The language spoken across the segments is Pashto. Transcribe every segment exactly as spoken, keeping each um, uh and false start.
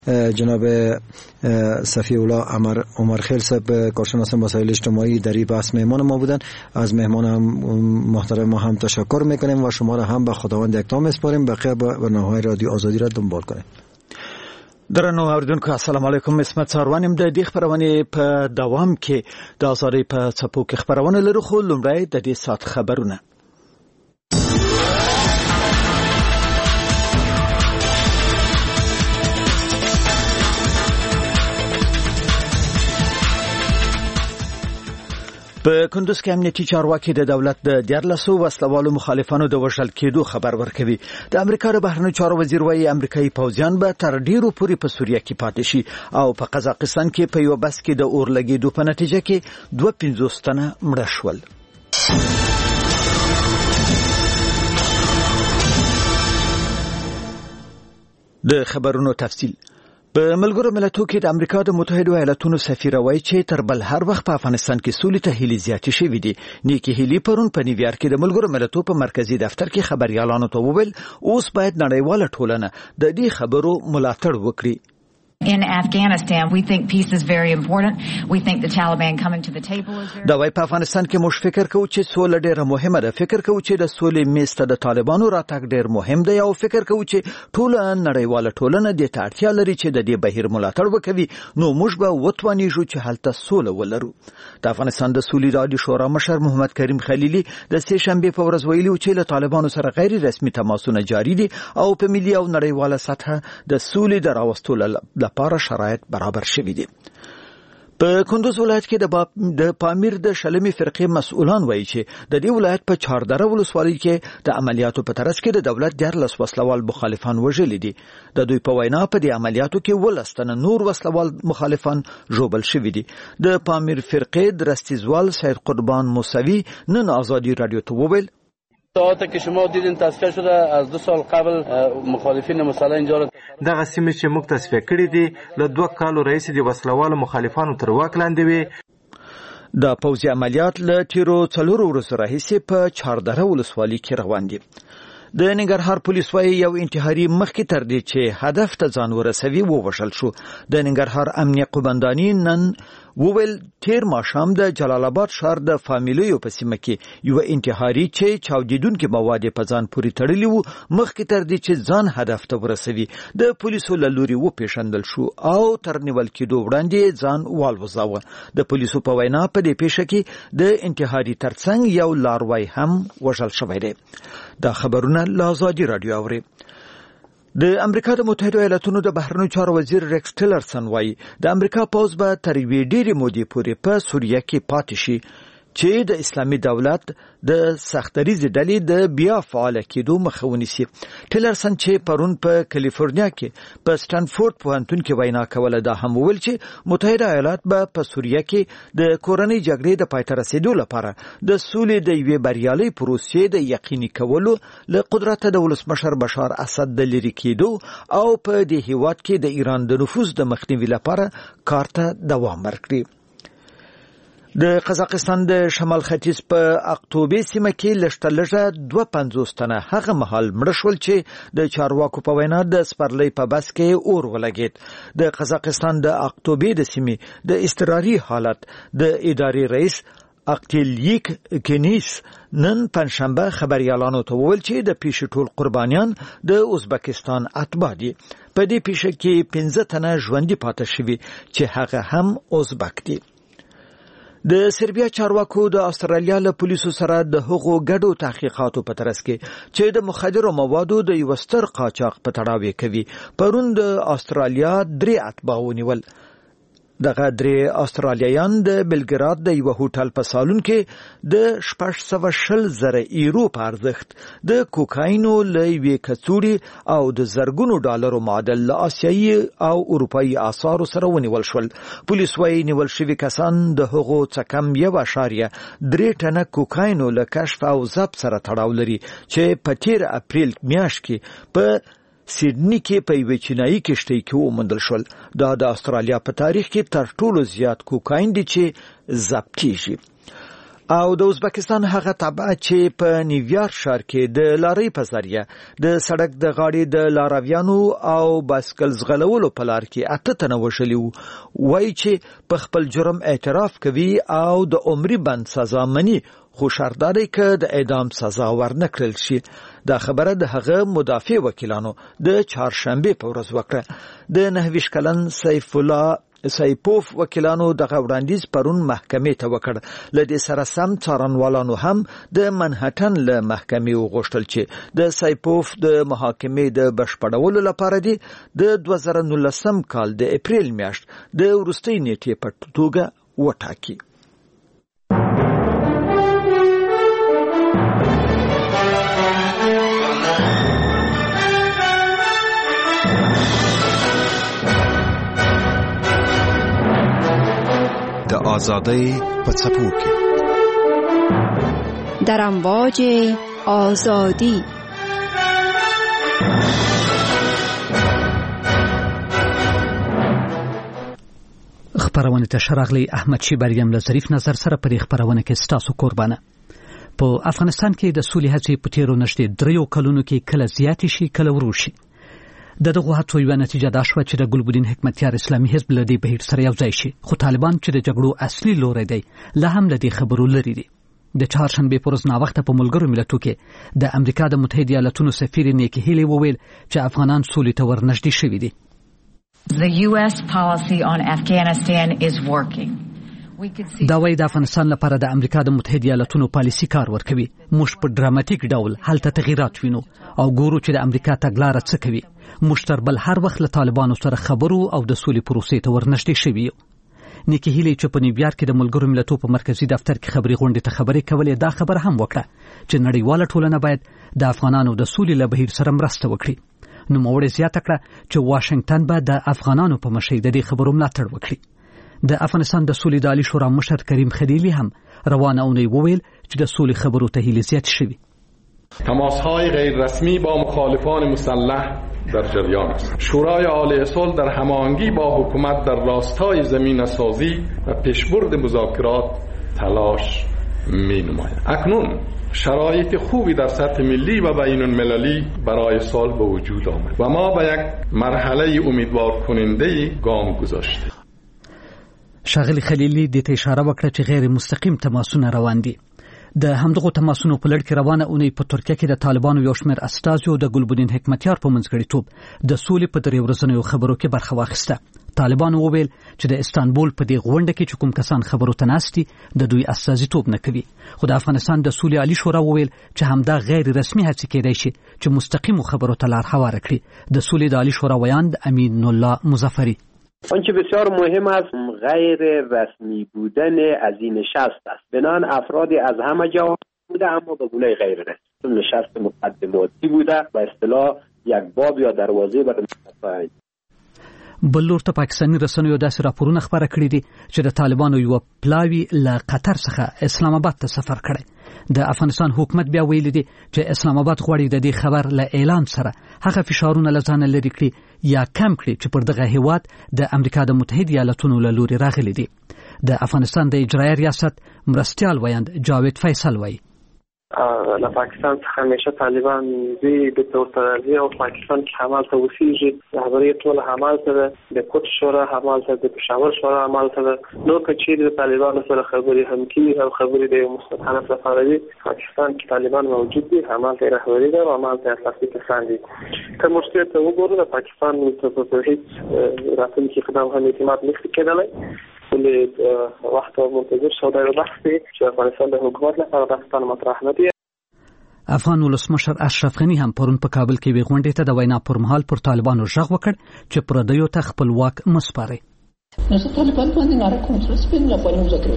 جناب صفی الله عمر عمرخیل صاحب کارشناس مسائل اجتماعی در این بحث مهمان ما بودن. از مهمان هم محترم ما هم تشکر میکنیم و شما را هم به خداوند یکتا میسپاریم. بقیه برنامه‌های رادیو آزادی را دنبال کنیم. درنو اوریدونکو السلام علیکم. اسمت ساروانم د دې خبرونه په دوام کې د ازادي په څپو کې خبرونه لرو، خو لومړی د دې سات خبرونه. په کندوز کې امنیتي چارواکي د دولت د دیارلسو وسلوالو مخالفانو د وژل کېدو خبر ورکوي. د امریکا د بهرنیو چارو وزیر وايي امریکایي پوځیان به تر ډیرو پورې په سوریه کې پاتې شي او په قزاقستان کې په یو بس کې د اور لګېدو په نتیجه کې دوه پنځوس تنه مړه شول. د خبرونو تفصیل. په ملګرو ملتونو کې د امریکا د متحده ایالاتونو سفیر وایي چې تر بل هر وخت په افغانستان کې سولې ته هیلې زیاتې شوې دي. نیکی هیلی پرون په نیویارک کې د ملګرو ملتونو په مرکزی دفتر کې خبريالانو ته وویل اوس باید نړیواله ټولنه د دې خبرو ملاتړ وکړي. In Afghanistan, we think peace is very important. We think the Taliban coming to the table is very. دا وايي په افغانستان کې موږ فکر کوو چې سوله ډېره مهمه ده. فکر کوو چې د سولې میز ته د طالبانو راتګ ډېر مهم دی او فکر کوو چې ټول نړیواله ټولنه د اړتیا لري چې د دې بهیر ملاتړ وکړي. نو موږ به وتوانیږو چې هلته سوله ولرو. د افغانستان د سولې رادیو شورا مشر محمد کریم خلیلی د سه شنبه په ورځ ویلي چې له طالبانو سره غیر رسمي تماسونه جاری دي او په ملي او نړیواله سطح د سولې د راوستلو لپاره شرایط برابر شوي دي. په کندوز ولایت کې د پامیر د شلمي فرقې مسؤلان وایي چې د دې ولایت په چاردره ولسوالۍ کې د عملیاتو په ترڅ کې د دولت دیارلس وسلوال مخالفان وژلي دي. د دوی په وینا په دې عملیاتو کې ولس تنه نور وسلوال مخالفان ژوبل شوي دي. د پامیر فرقې درستیزوال سید قربان موسوی نن آزادی رادیو ته وویل ساعتی که شما دیدین تصفیه شده از دو سال قبل مخالفین مسلح اینجا را دغه سیمې چې موږ تصفیه کړې دي له دوه کالو رئیس د وسلوالو مخالفانو تر واک لاندې وي. د پوځي عملیات له تیرو څلورو ورځو راهیسې په چاردره ولسوالۍ کې روان دي. د ننګرهار پولیس وايي یو انتحاري مخکې تر دې چې هدف ته ځان ورسوي ووژل شو. د ننګرهار امنیه قومنداني نن وویل تیر ماښام د جلال آباد ښار د فامیلیو په سیمه کې یو انتحاري چې چاودیدونکي مواد په ځان پورې تړلي وو مخکې تر دې چې ځان هدف ته ورسوي د پولیسو له لوري وپېژندل شو او تر نیول کېدو وړاندې ځان والوځاوه. د پولیسو په وینا په دې پیښه کې د انتحاري ترڅنګ یو لاروی هم وژل شوی دی. دا خبرونه له آزادي رادیو اوري. د امریکا د متحده ایالاتونو د بهرنیو چارو وزیر ریکس ټیلرسن وايي د امریکا پوځ به تر یوې ډېرې مودې پورې په سوریه کې پاتې شي چې د اسلامي دولت د سختریزې ډلې د بیا فعال کېدو مخه ونیسي. ټیلرسن چې پرون په کالیفورنیا کې په سټنفورد پوهنتون کې وینا کوله دا هم وویل چې متحده ایالات به په سوریه کې د کورنۍ جګړې د پای ته رسېدو لپاره د سولې د یوې بریالۍ پروسې د یقیني کولو له قدرته د ولسمشر بشار اسد د لرې کېدو او په دې هیواد کې د ایران د نفوذ د مخنیوي لپاره کار ته دوام ورکړي. د قزاقستان د شمال ختیځ په اقتوبې سیمه کې لږ تر لږه دوه پنځوس تنه هغه مهال مړه شول چې د چارواکو په وینا د سپرلۍ په بس کې اور ولګېد. د قزاقستان د اقتوبې د سیمې د اضطراري حالت د ادارې رئیس اقتیلیک کنیس نن پنځشنبه خبريالانو ته وویل چې د پیښې ټول قربانیان د ازبکستان اتباع دي. په دې پیښه کې پنځه تنه ژوندي پاتې شوي چې هغه هم ازبک دي. د سربیا چارواکو د استرالیا له پولیسو سره د هغو ګډو تحقیقاتو په ترڅ کې چې د مخدرو موادو د یو ستر قاچاق په تړاو کوي پرون د استرالیا درې اتباع ونیول. دغه درې استرالیایان د بلګراد د یو هوټل په سالون کې د شپږ سوه شل زره یورو په ارزښت د کوکاینو له یوې کڅوړې او د زرګونو ډالرو معادل له آسیایي او اروپایي آثارو سره ونیول شول. پولیس وايي نیول شوي کسان د هغو څخه کم یو اعشاریه درې ټنه کوکاینو له کشف او ضبط سره تړاو لري چې په تیر اپریل میاشت کې په سیدنی کې په یوه چینایي کشتۍ کې وموندل شول. دا د استرالیا په تاریخ کې تر ټولو زیات کوکاین دي چې ضبط کیږي. او د ازبکستان هغه تبعه چې په نیویارک ښار کې د لارۍ په ذریعه د سړک د غاړې د لارویانو او بایسکل ځغلولو په لار کې اته تنه وژلي وو، وایي چې په خپل جرم اعتراف کوي او د عمري بند سزا مني، خو شرط دی که د اعدام سزا ورنکړل شي. دا خبره د هغه مدافع وکیلانو د چهارشنبه په ورځ وکړه. د نهه ویشت کلن سیف الله سایپوف وکیلانو دغه وړاندیز پرون محکمې ته وکړ. له دې سره سم څارنوالانو هم د منهټن له محکمې وغوښتل چې د سایپوف د محاکمې د بشپړولو لپاره دی د دوه زره نولسم کال د اپریل میاشت د وروستۍ نیټې په توګه وټاکي. د آزادۍ په څپو کې در امواج آزادی. خبرونه ته شراغلی احمد شیبریم له ظریف نظر سره پر خبرونه کې ستاسو قربانه. په افغانستان کې د سولې هڅې په تیرو نشته دریو کلونو کې کله زیات شي کله ورو شي. د دغه هڅو یو نتیجه دا شوه چې د ګلبدین حکمتیار اسلامي حزب له دې بهیر سره یو ځای شي، خو طالبان چې د جګړو اصلي لوری دی لا هم له دې خبرو لري دي. د چهارشنبه پر ورځ ناوخته په ملګرو ملتونو کې د امریکا د متحده ایالاتونو سفیر نیکی هیلی وویل چې افغانان سولې ته ورنږدې شوي دي. The U S policy on Afghanistan is working. دا وایي د افغانستان لپاره د امریکا د متحده ایالاتونو پالیسي کار ورکوي. موږ په ډراماتیک ډول هلته تغیرات وینو او ګورو چې د امریکا تګلاره څه کوي. موږ تر بل هر وخت له طالبانو سره خبرو او د سولې پروسې ته ورنږدې شوي یو. نیکی هیلی چې په نیویارک کې د ملګرو ملتونو په مرکزی دفتر کې خبري غونډې ته خبرې کولې، دا خبره هم وکړه چې نړیواله ټولنه باید د افغانانو د سولې له بهیر سره مرسته وکړي. نو موړې زیاته کړه چې واشنگټن به د افغانانو په مشرۍ د دې خبرو ملاتړ وکړي. د افغانستان د سولې د عالی شورا مشر کریم خلیلی هم روانه اونۍ وویل چې د سولې خبرو ته هیله زیات شوي. تماس‌های غیر رسمی با مخالفان مسلح در جریان است. شورای عالی صلح در هماهنگی با حکومت در راستای زمینه‌سازی و پیشبرد مذاکرات تلاش می‌نماید. اکنون شرایط خوبی در سطح ملی و بین المللی برای صلح به وجود آمد و ما به یک مرحله امیدوار کننده گام گذاشتیم. شاغلی خلیلی د ته اشاره وکړه چې غیر مستقیم تماسونه روان دي. د همدغه تماسونو په لړ کې روانه اونۍ په ترکیه کې د طالبانو یو شمېر استازو د ګلبدین حکمتیار په منځګړیتوب د سولې په درې ورځنیو خبرو کې برخه واخیسته. طالبانو وویل چې د استانبول په دې غونډه کې چې کوم کسان خبرو ته ناست دي د دوی استازیتوب نه کوي. خو د افغانستان د سولې عالی شورا وویل چې همدا غیر رسمي هڅې کېدای شي چې مستقیمو خبرو ته لار هواره کړي. د سولې د عالی شورا ویاند امین الله مظفری: آنچه بسیار مهم است غیر رسمی بودن از این نشست است. بنان افرادی از همه جا بوده اما به گونه غیر رسمی. نشست مقدماتی بوده و اصطلاح یک باب یا دروازه برای نشست. بل لور ته پاکستاني رسنیو داسې راپورونه خبره کړي دي چې د طالبانو یو پلاوی له قطر څخه اسلام آباد ته سفر کړي. د افغانستان حکومت بیا ویلي دي چې اسلام آباد غواړي د دې خبر له اعلان سره هغه فشارونه له ځانه لري کړي یا کم کړي چې پر دغه هیواد د امریکا د متحده ایالاتونو له لوري راغلي دي. د افغانستان د اجرایي ریاست مرستیال ویاند جاوید فیصل وایي: له پاکستان څخه همیشه طالبان دوی د تورترالي او پاکستان کې حمال ته وسیږي. رهبري ټول حمال ته د کوټ شورا حمال ته د پېښور شورا حمال ته نو کچې د طالبانو سره خبري هم کوي او خبري د مستقله لپاره دي. پاکستان کې طالبان موجود دي، حمال ته رهبري ده او حمال ته اساسي کسان دي. که مشکل ته وګورو د پاکستان په هیڅ راتلونکي اقدام هم اعتماد نشي کېدلی. ولې وخت منتظر شو دا یو بحث دی چې افغانستان د حکومت لپاره داستان مطرح نه دی. افغان ولسمشر اشرف غنی هم پرون په کابل کې وی غونډې ته د وینا پر مهال پر طالبانو ژغ وکړ چې پردیو ته خپل واک مسپاري. نو طالبان باندې ناره کنټرول سپین لپاره مذاکره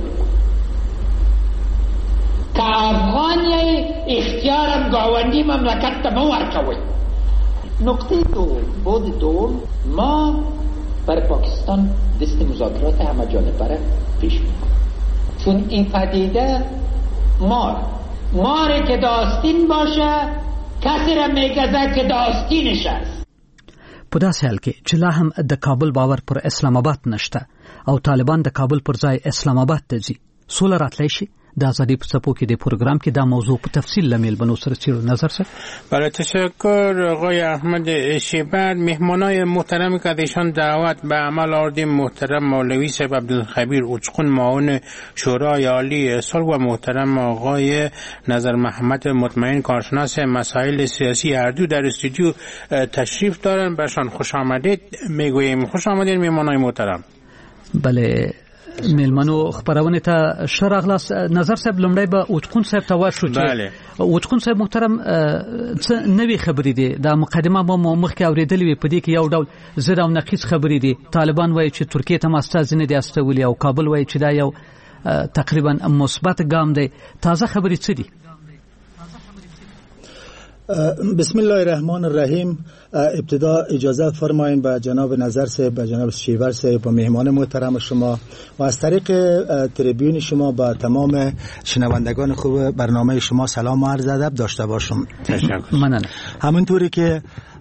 که افغان یې اختیار گاوندی مملکت ته مو ورکوي. نقطه دو بود دوم ما برای پاکستان دست مذاکرات همه جانبه را پیش می‌بریم، چون این پدیده مار ماری که داستین باشه کسی را میگذه که داستینش است. په داسې حال کې چې لا هم د کابل باور پر اسلام آباد نشته او طالبان د کابل پر ځای اسلام آباد ته ځي، سوله راتلی شي. د ازادي په څپو کې د پروګرام کې دا موضوع په تفصیل لمیل بنو سره چیرو نظر سره. بله تشکر آقای احمد شیبر. مهمانای محترم که ایشان دعوت به عمل آوردیم محترم مولوی صاحب عبدالخبیر اوچقون معاون شورای عالی صلح و محترم آقای نظر محمد مطمئن کارشناس مسائل سیاسی اردو در استودیو تشریف دارن. برشان خوش آمدید میگوییم. خوش آمدید مهمانای محترم. بله میلمنو خبرونه ته شرغلاس نظر صاحب لمړی به اوچقون صاحب ته ورشو چې بله اوچقون صاحب محترم څه نوې خبرې دي د مقدمه مو مخکې اوریدلې وي په دې کې یو ډول زړه او نقیص خبرې دي. طالبان وایي چې ترکیه ته ماستاز نه دي استولي او کابل وایي چې دا یو تقریبا مثبت ګام دی. تازه خبرې څه دي؟ بسم الله الرحمن الرحیم. ابتدا اجازه فرمایید به جناب نظر صاحب، به جناب شیور صاحب و مهمان محترم شما و از طریق تریبیون شما با تمام شنوندگان خوب برنامه شما سلام و عرض ادب داشته باشم. تشکر. ممنون. همونطوری که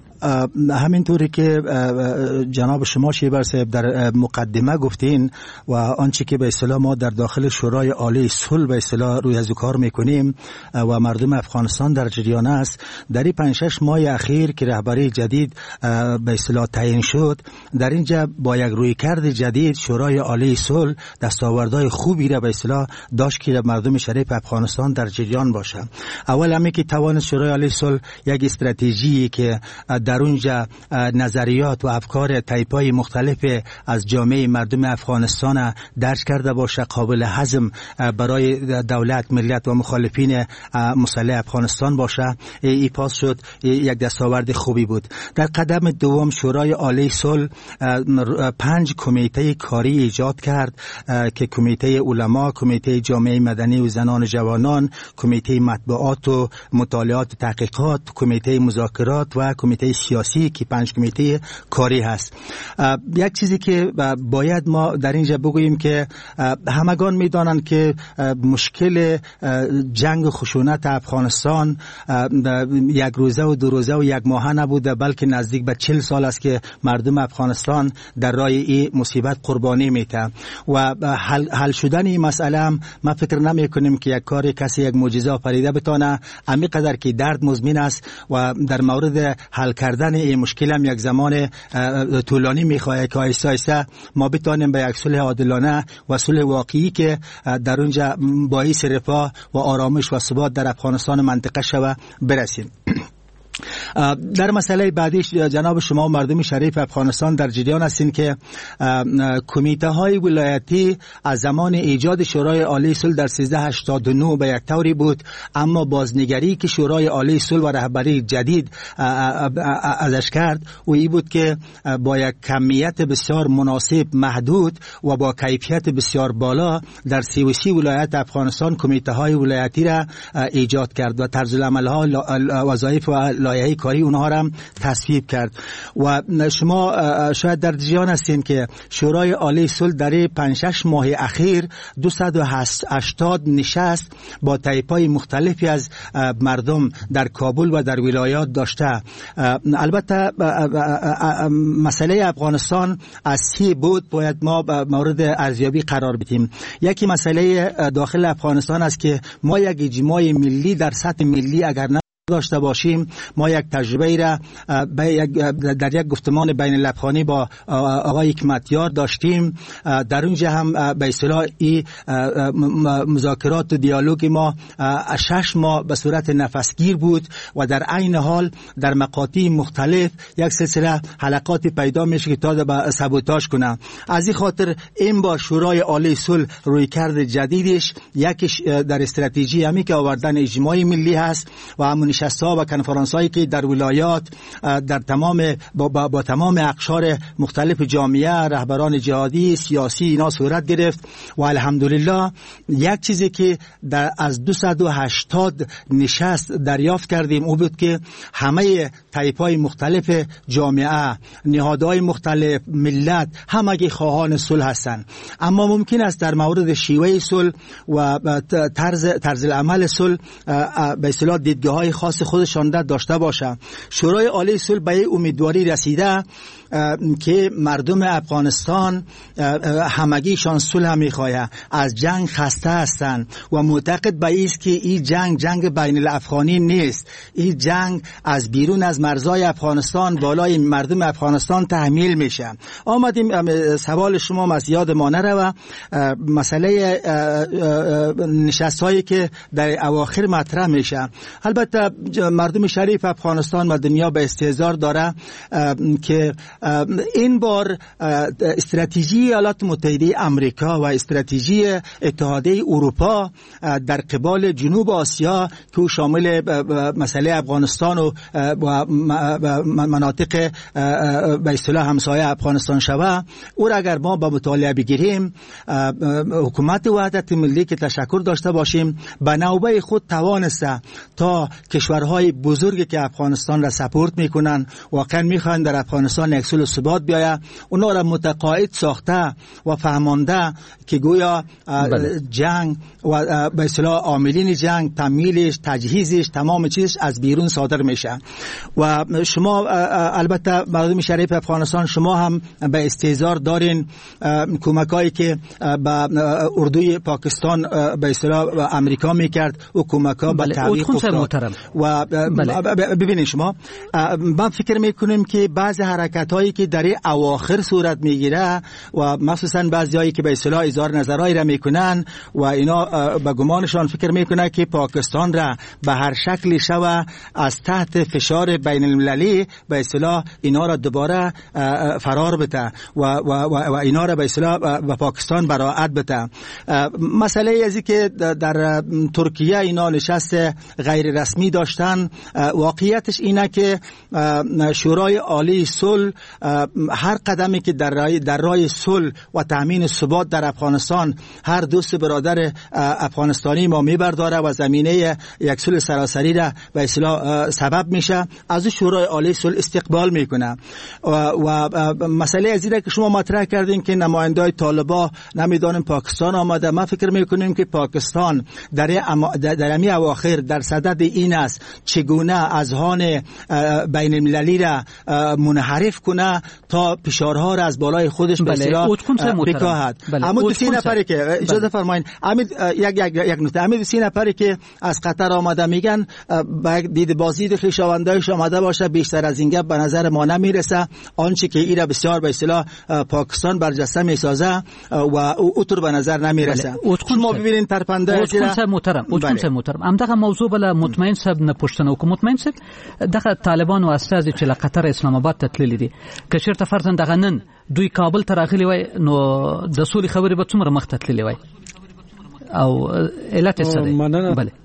همینطوری که جناب شما شیبر صاحب در مقدمه گفتین و آنچه که به اصطلاح ما در داخل شورای عالی صلح به اصطلاح روی از کار میکنیم و مردم افغانستان در جریان است، در این پنج شش ماه اخیر که رهبری جدید به اصطلاح تعیین شد، در اینجا با یک رویکرد جدید شورای عالی صلح دستاوردهای خوبی را به اصطلاح داشت که مردم شریف افغانستان در جریان باشه. اول همین که توانست شورای عالی صلح یک استراتژی که در اونجا نظریات و افکار تایپ‌های مختلف از جامعه مردم افغانستان درک کرده باشه، قابل هضم برای دولت، ملت و مخالفین مسلح افغانستان باشه، ای پاس شد یک دستاورد خوبی بود. در قدم دوم شورای عالی صلح پنج کمیته کاری ایجاد کرد که کمیته علما، کمیته جامعه مدنی و زنان جوانان، کمیته مطبوعات و مطالعات و تحقیقات، کمیته مذاکرات و کمیته سیاسی که پنج کمیته کاری هست. یک چیزی که باید ما در اینجا بگوییم که همگان میدانند که مشکل جنگ و خشونت افغانستان یک روزه و دو روزه و یک ماهه نبوده، بلکه نزدیک به چهل سال است که مردم افغانستان در راه این مصیبت قربانی میته و حل, حل شدن این مسئله هم ما فکر نمی کنیم که یک کار کسی یک معجزه آفریده بتانه. امی قدر که درد مزمن است و در مورد حل کردن این مشکل هم یک زمان طولانی میخواد که آیسته آیسته ما بتانیم به یک صلح عادلانه و صلح واقعی که در اونجا باعث رفاه و آرامش و ثبات در افغانستان منطقه شود برسیم. در مسئله بعدی جناب شما و مردم شریف افغانستان در جریان هستین که کمیته های ولایتی از زمان ایجاد شورای عالی صلح در سیزده هشتاد و نه به یک طوری بود، اما بازنگری که شورای عالی صلح و رهبری جدید ازش کرد و این بود که با یک کمیت بسیار مناسب، محدود و با کیفیت بسیار بالا در سی و سی ولایت افغانستان کمیته های ولایتی را ایجاد کرد و طرز العمل ها، وظایف و لایحه کاری اونها را هم تصویب کرد. و شما شاید در جریان هستین که شورای عالی صلح در پنج شش ماه اخیر دویست و هشتاد نشست با طایف‌های مختلفی از مردم در کابل و در ولایات داشته. البته مسئله افغانستان از سی بود باید ما مورد ارزیابی قرار بدیم. یکی مسئله داخل افغانستان است که ما یک اجماع ملی در سطح ملی اگر نه داشته باشیم، ما یک تجربه را در یک گفتمان بین لبخانی با آقای حکمتیار داشتیم. در اونجا هم به اصطلاح این مذاکرات و دیالوگ ما شش ماه به صورت نفسگیر بود و در عین حال در مقاطع مختلف یک سلسله حلقات پیدا میشه که تا به سابوتاژ کنه. از این خاطر این با شورای عالی صلح رویکرد جدیدش یکیش در استراتژی همی که آوردن اجماع ملی هست و همون نشست‌ها و کنفرانس‌هایی که در ولایات در تمام با, با, با تمام اقشار مختلف جامعه، رهبران جهادی، سیاسی اینا صورت گرفت و الحمدلله یک چیزی که در از دویست و هشتاد نشست دریافت کردیم او بود که همه طایف‌های مختلف جامعه، نهادهای مختلف، ملت همگی خواهان صلح هستند، اما ممکن است در مورد شیوه صلح و طرز طرز العمل صلح به اصطلاح دیدگاه‌های خاص خودشان داشته باشه. شورای عالی صلح به امیدواری رسیده که مردم افغانستان همگیشان صلح میخواهند، از جنگ خسته هستند و معتقد به این است که این جنگ جنگ بین الافغانی نیست، این جنگ از بیرون از مرزهای افغانستان بالای مردم افغانستان تحمیل میشه. آمدیم سوال شما از یاد ما نره، مسئله نشست هایی که در اواخر مطرح میشه. البته مردم شریف افغانستان و دنیا به استحضار داره که این بار استراتژی ایالات متحده آمریکا و استراتژی اتحادیه اروپا در قبال جنوب آسیا که شامل مسئله افغانستان و مناطق به اصطلاح همسایه افغانستان شود، او را اگر ما با مطالعه بگیریم، حکومت وحدت ملی که تشکر داشته باشیم به نوبه خود توانسته تا کشورهای بزرگی که افغانستان را سپورت میکنن، واقعا میخوان در افغانستان یک صلح و ثبات بیاید، اونا را متقاعد ساخته و فهمانده که گویا بله. جنگ و به اصطلاح عاملین جنگ، تمویلش، تجهیزش، تمام چیزش از بیرون صادر میشه. و شما البته مردم شریف افغانستان شما هم به استحضار دارین کمکایی که به اردوی پاکستان به اصطلاح امریکا میکرد و کمکا به تعویق افتاد. و ببینید شما، من فکر میکنم که بعض حرکت هایی که در اواخر صورت میگیره و مخصوصا بعضیایی که به اصطلاح اظهار نظرایی را میکنن و اینا به گمانشان فکر میکنه که پاکستان را به هر شکلی شوه از تحت فشار بین المللی به اصطلاح اینا را دوباره فرار بده و و و اینا را به اصطلاح به پاکستان براعت بده. مسئله ازی که در ترکیه اینا نشست غیر رسمی داشتن، واقعیتش اینه که شورای عالی صلح هر قدمی که در راه در راه صلح و تامین ثبات در افغانستان هر دوست برادر افغانستانی ما میبرداره و زمینه یک صلح سراسری را به اصطلاح سبب میشه، از شورای عالی صلح استقبال میکنه. و, و مسئله از اینه که شما مطرح کردین که نمایندای طالبان نمیدونم پاکستان آمده، ما فکر میکنیم که پاکستان در در امی اواخر در صدد این است چگونه اذهان بین المللی را منحرف کنه تا فشارها را از بالای خودش به اصطلاح بکاهد. اما دو سه نفری که اجازه فرمایید امید یک یک یک نکته، امید سه نفری که از قطر آمده میگن با دید بازدید خویشاوندایش آمده باشه، بیشتر از این گپ به نظر ما نمیرسه. آنچه که ایرا بسیار به اصطلاح پاکستان برجسته میسازه و اوتر به نظر نمیرسه. شما ببینید ترپنده اوتکون محترم اوتکون صاحب محترم ام دغه موضوع بل مطمئن صاحب نه پښتنه او مطمئن صاحب دغه طالبان او استازي چې له قطر اسلام آباد ته تللی دي که چیرته فرضاً دغه نن دوی کابل ته راغلي وای نو د سولې خبرې به څومره مخ ته تللی وای او علت څه دی؟ بله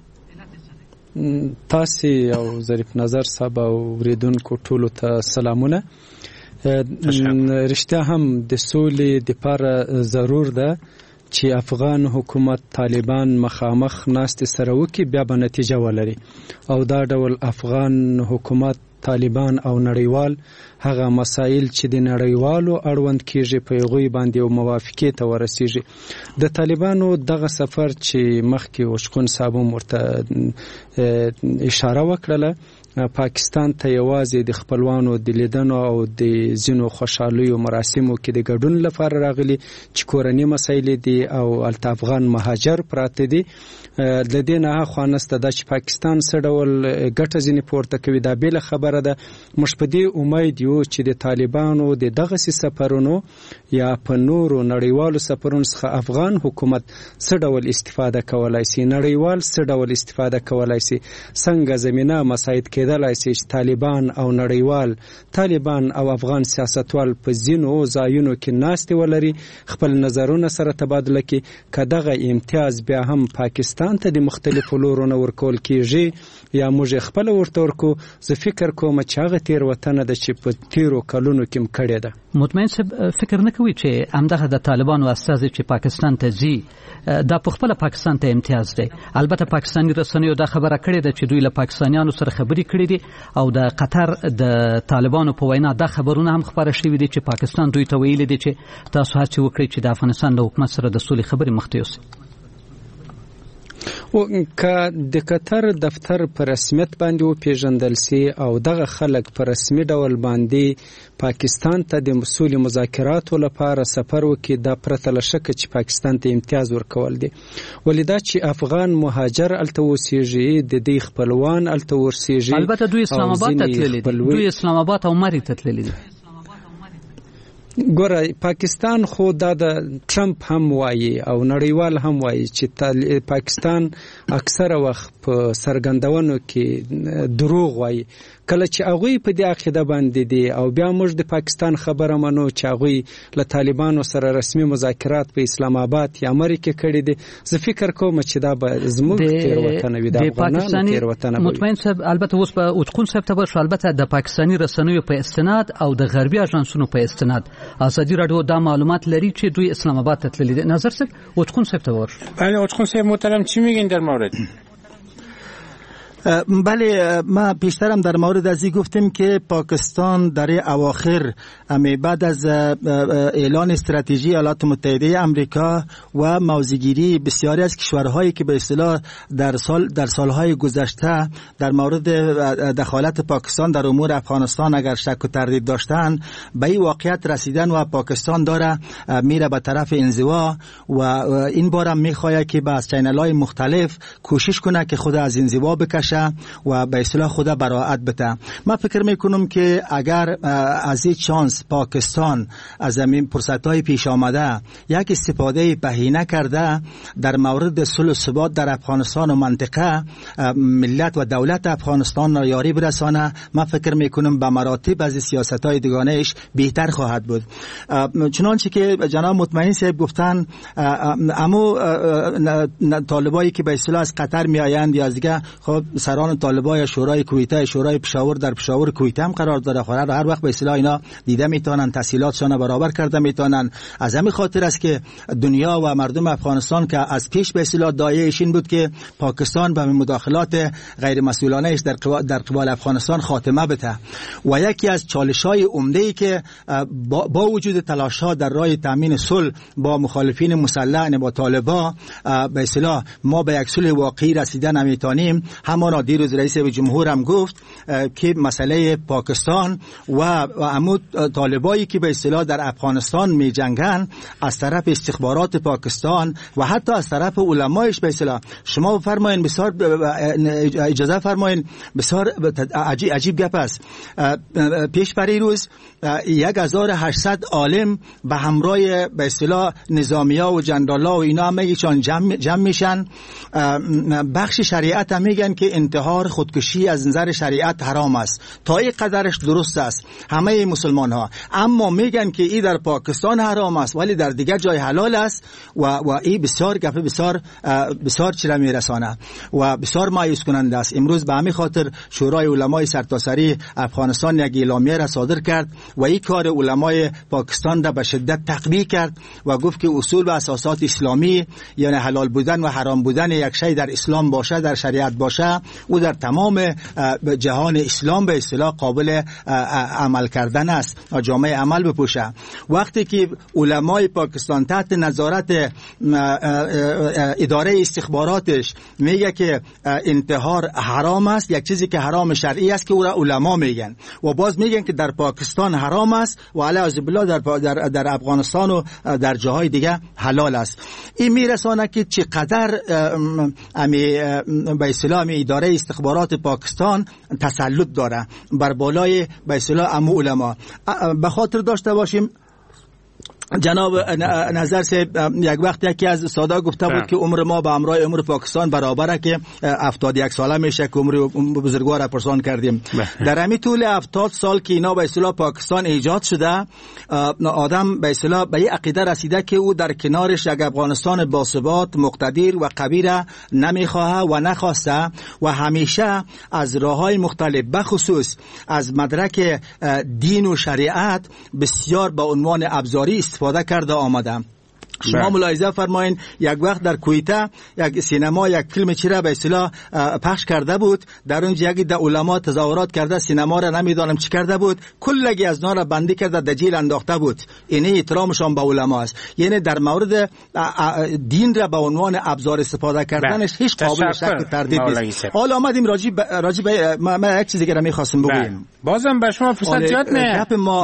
تاسو او ظریف نظر صاحب او ریدونکو ټولو ته سلامونه. رښتیا هم د سولې د لپاره ضرور ده چې افغان حکومت طالبان مخامخ ناست سره وکي بیا به نتیجه ولري، او دا ډول افغان حکومت طالبان او نړیوال هغه مسائل چې د نړیوالو اړوند کیږي په یوه باندې او موافقه ته ورسیږي. د طالبانو دغه سفر چې مخکې وشکون صاحب ورته اشاره وکړه پاکستان ته یوازې د خپلوانو د لیدنو او د ځینو خوشحالیو مراسمو کې د ګډون لپاره راغلي چې کورنۍ مسایل دي او الته افغان مهاجر پراته دي. د دې نه خوانسته د چې پاکستان څه ډول ګټه ځینې پورته کوي دا بیل خبره ده. موږ په دې امید یو چې د طالبانو د دغه سفرونو یا په نورو نړیوالو سفرونو څخه افغان حکومت څه ډول استفاده کولای شي، نړیوال څه ډول استفاده کولای شي، څنګه زمينه مساعد کېدلای شي چې طالبان او نړیوال طالبان او افغان سیاستوال په ځینو ځایونو کې ناست ولري، خپل نظرونه سره تبادله کړي. که دغه امتیاز بیا هم پاکستان ته د مختلفو لورونو ورکول کیږي یا موږ خپل ورته ورکو، زه فکر کوم چې هغه تیر وطن د چې په تیرو کلونو کې کړی ده. مطمئن فکر نه کوي چې همدغه د طالبانو استازي چې پاکستان ته ځي دا په خپل پاکستان ته امتیاز دی. البته پاکستاني رسنیو دا خبره کړې ده چې دوی له پاکستانیانو سره خبرې کړې دي او د قطر د طالبانو په وینا دا خبرونه هم خبره شوې دي چې پاکستان دوی ته ویلي دي چې تاسو هڅه وکړئ چې د افغانستان له حکومت سره د سولې خبرې مخته یوسئ. او که د قطر دفتر په رسمیت باندې او پیژندل سي او دغه خلک په رسمي ډول باندې پاکستان ته د مسؤل مذاکراتو لپاره سفر وکړي دا پرته له شکه چې پاکستان ته امتیاز ورکول دي ولیدا چې افغان مهاجر الته اوسېږي د دې خپلوان الته ورسېږي البته دوی اسلام آباد ته تللي دي دوی اسلام آباد او مری ته تللي دي ګوره پاکستان خو دا د ټرمپ هم وایي او نړیوال هم وایي چې پاکستان اکثره وخت په سرګندونو کې دروغ وایي کله چې هغه په دې عقیده باندې دي او بیا موږ د پاکستان خبره منو چې هغه له طالبانو سره رسمي مذاکرات په اسلام آباد یا امریکا کړي دي زه فکر کوم چې دا به زموږ تیروتنه وي د پاکستاني تیروتنه مطمئن صاحب البته اوس په اوتقون صاحب ته به البته د پاکستاني رسنیو په استناد او د غربي اژانسونو په استناد ازادي رادیو دا معلومات لري چې دوی اسلام آباد ته تللي دي نظر صاحب اوتقون صاحب ته ورش بله اوتقون صاحب محترم چی میگین در مورد بله ما پیشترم در مورد از این گفتیم که پاکستان در اواخر بعد از اعلان استراتژی ایالات متحده آمریکا و موضع‌گیری بسیاری از کشورهایی که به اصطلاح در سال در سالهای گذشته در مورد دخالت پاکستان در امور افغانستان اگر شک و تردید داشتن به این واقعیت رسیدن و پاکستان داره میره به طرف انزوا و این بارم میخواد که با چینل‌های مختلف کوشش کنه که خود از انزوا بکشه و به اصطلاح خدا براءت بده. من فکر میکنم که اگر از این چانس پاکستان از این فرصت‌های پیش آمده یک استفاده بهینه کرده در مورد صلح و ثبات در افغانستان و منطقه ملت و دولت افغانستان را یاری برسانه من فکر میکنم به مراتب از سیاست‌های دیگانه‌اش بهتر خواهد بود. چنانچه که جناب مطمئن صاحب گفتن اما طالبایی که به اصطلاح از قطر میآیند یا از دیگه خب سران طالبای شورای کویته شورای پشاور در پشاور کویته هم قرار داره خورد هر وقت به اصطلاح اینا دیده میتونن تحصیلاتشون برابر کرده میتونن از همین خاطر است که دنیا و مردم افغانستان که از پیش به اصطلاح دایه‌اش این بود که پاکستان به مداخلات غیر مسئولانه در در قبال افغانستان خاتمه بده و یکی از چالش‌های عمده‌ای که با, با وجود تلاش‌ها در راه تامین صلح با مخالفین مسلح با طالبان به اصطلاح ما به یک صلح واقعی رسیدن نمیتونیم همانا دیروز رئیس جمهور هم گفت که مسئله پاکستان و عمود طالبایی که به اصطلاح در افغانستان می جنگن از طرف استخبارات پاکستان و حتی از طرف علمایش به اصطلاح شما فرمایین بسیار اجازه فرمایین بسیار عجیب, عجیب گپ است پیش پری روز یک هزار و هشتصد عالم به همراه به اصطلاح نظامیا و جنرالا و اینا همه ایشان جمع, جمع میشن بخش شریعت هم میگن که انتحار خودکشی از نظر شریعت حرام است تا این قدرش درست است همه مسلمان ها اما میگن که این در پاکستان حرام است ولی در دیگر جای حلال است و و این بسیار گپ بسیار بسیار چرا میرسانه و بسیار مایوس کننده است. امروز به همین خاطر شورای علمای سرتاسری افغانستان یک اعلامیه را صادر کرد و این کار علمای پاکستان را به شدت تقویه کرد و گفت که اصول و اساسات اسلامی یعنی حلال بودن و حرام بودن یک شی در اسلام باشه در شریعت باشه و در تمام جهان اسلام به اصطلاح قابل عمل کردن است جامعه عمل بپوشه. وقتی که علمای پاکستان تحت نظارت اداره استخباراتش میگه که انتحار حرام است یک چیزی که حرام شرعی است که او را علما میگن و باز میگن که در پاکستان حرام است و علیه بالله در, در, در افغانستان و در جاهای دیگه حلال است این میرسانه که چقدر امی به اصطلاح اداره استخبارات پاکستان تسلط داره بر بالای به اصطلاح امو علما. به خاطر داشته باشیم جناب نظر صاحب یک وقت یکی از استادا گفته بود که عمر ما به همراه عمر پاکستان برابره که هفتاد و یک ساله میشه که عمر بزرگوار پرسان کردیم. در همین طول هفتاد سال که اینا به اصطلاح پاکستان ایجاد شده آدم به اصطلاح به این عقیده رسیده که او در کنارش یک افغانستان باثبات مقتدر و قوی را نمیخواه و نخواسته و همیشه از راههای مختلف بخصوص از مدرک دین و شریعت بسیار با عنوان ابزاری استفاده کرده آمده شما ملاحظه فرمایین یک وقت در کویته یک سینما یک فیلم چیره به اصطلاح پخش کرده بود، در اونجا یکی در علما تظاهرات کرده، سینما را نمیدانم چی کرده بود، کلگی از نار بندی کرده در جیل انداخته بود. این احترامشان به علما است. یعنی در مورد دین را به عنوان ابزار استفاده کردنش هیچ قابل شک تردید نیست. حالا آمدیم راجع به راجع به ما یک چیزی که می‌خواستم بگویم. بازم به شما فرصت زیاد نه.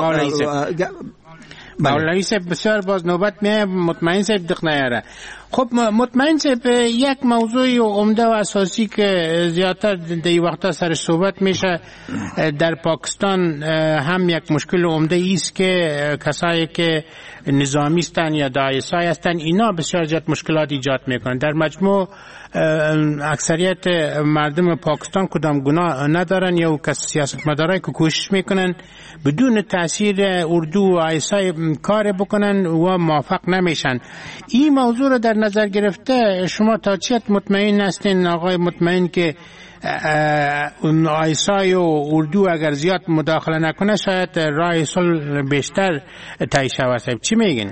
مولوی صاحب بسیار باز نوبت میه، مطمئن صاحب دق نیاره. خب مطمئن صاحب یک موضوع عمده و اساسی که زیادتر در این وقتا سر صحبت میشه در پاکستان هم یک مشکل عمده ایست که کسایی که نظامی هستند یا داعشی هستند اینا بسیار زیاد مشکلات ایجاد میکنن. در مجموع اکثریت مردم پاکستان کدام گناه ندارن یا کس سیاستمدارایی که کوشش میکنن بدون تاثیر اردو و آیسای کار بکنن و موافق نمیشن. این موضوع رو در نظر گرفته شما تا چیت مطمئن هستین آقای مطمئن که اون آیسای و اردو اگر زیاد مداخله نکنه شاید راه صلح بیشتر طی شود؟ صاحب چی میگین؟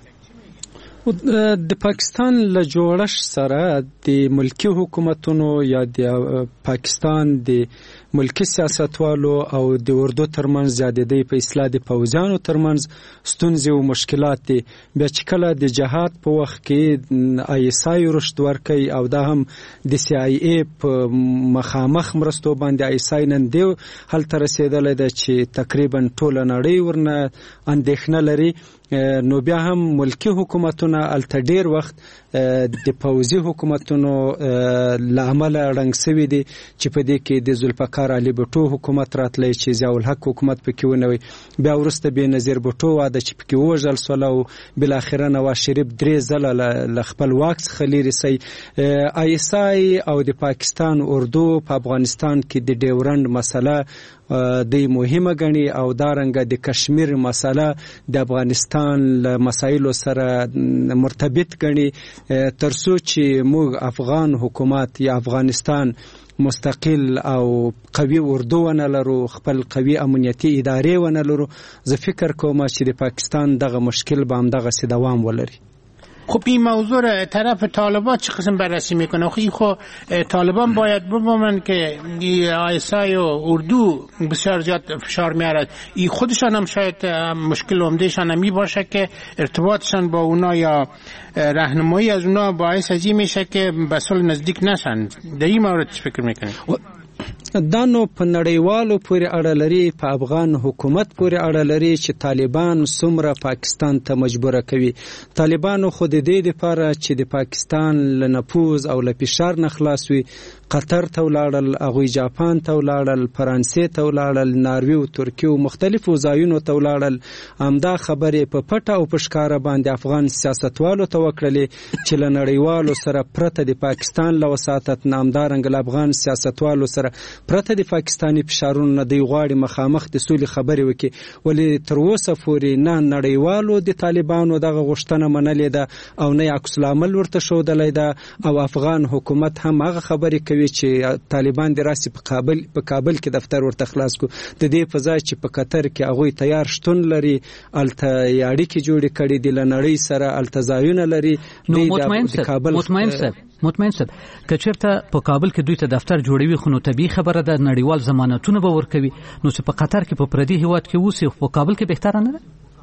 د پاکستان له جوړښت سره د ملکی حکومتونو یا د پاکستان د ملکی سیاستوالو او د اردو ترمنځ زیادېدی په اصلاح د پوځیانو ترمنځ ستونزې او مشکلات دي. بیا چې کله د جهاد په وخت کې آی اس آی رشد ورکوي او دا هم د سی آی ای په مخامخ مرستو باندې آی اس آی نن دی هلته رسېدلی ده چې تقریبا ټوله نړۍ ورنه اندېښنه لري. نو بیا هم ملکی حکومتونه الته ډیر وخت د پوځي حکومتونو له امله ړنګ سوي دي چې په دې کې د ذوالفقار علي بټو حکومت راتلی چې ضیاء الحق حکومت پکې ونوي، بیا وروسته بېنظیر بټو واده چې پکې ووژل سوله او بالاخره نواز شریف درې ځله له خپل واک څخه لرې سي. آی اس آی او د پاکستان اردو په افغانستان کې د ډیورنډ مسله د مهمه غني او دارنګه د کشمیر مسله د افغانستان له مسایلو سره مرتبط غني ترڅو چې موږ افغان حکومت یا افغانستان مستقل او قوي اردو ونه لرو، خپل قوي امنیتي ادارې ونه لرو، زه فکر کوم چې د پاکستان دغه مشکل به هم دغه سي دوام ولري. خب این موضوع را طرف طالبان چه قسم بررسی میکنه؟ خب خو طالبان باید بفهمن که آیسای و اردو بسیار زیاد فشار میارد. این خودشان هم شاید مشکل عمدهشان هم می باشه که ارتباطشان با اونا یا راهنمایی از اونا باعث ازی میشه که به صلح نزدیک نشن. در این مورد چه فکر میکنید؟ دا نو په نړیوالو پورې اړه لري، په افغان حکومت پورې اړه لري چې طالبان څومره پاکستان ته مجبوره کوي. طالبانو خو د دې دپاره چې د پاکستان له نفوذ او له فشار نه خلاص وي قطر ته ولاړل، هغوی جاپان ته ولاړل، فرانسې ته ولاړل، ناروې او ترکیې او مختلفو ځایونو ته ولاړل. همدا خبرې په پټه او په ښکاره باندې افغان سیاستوالو ته وکړلې چې له نړیوالو سره پرته د پاکستان له وساطت نه، همدارنګه له افغان سیاستوالو سره پرته د پاکستاني فشارونو نه دوی غواړي مخامخ د سولې خبرې وکړي. ولې تر اوسه پورې نه نړیوالو د طالبانو دغه غوښتنه منلې ده او نه عکس العمل ورته ښودلی ده، او افغان حکومت هم هغه خبرې کوي چې طالبان د راسي په کابل په کابل کې دفتر ورته خلاص کو، د دې په ځای چې په قطر کې هغوی تیار شتون لري، الته اړیکې جوړې کړي دي له نړۍ سره، الته ځایونه لري. نو مطمئن صاحب مطمئن صاحب مطمئن صاحب که چېرته په کابل کې دوی ته دفتر جوړوي خو نو طبیعي خبره ده نړیوال ضمانتونه به ورکوي، نو چې په قطر کې په پردي هیواد کې اوسي په کابل کې بهتره نه ده؟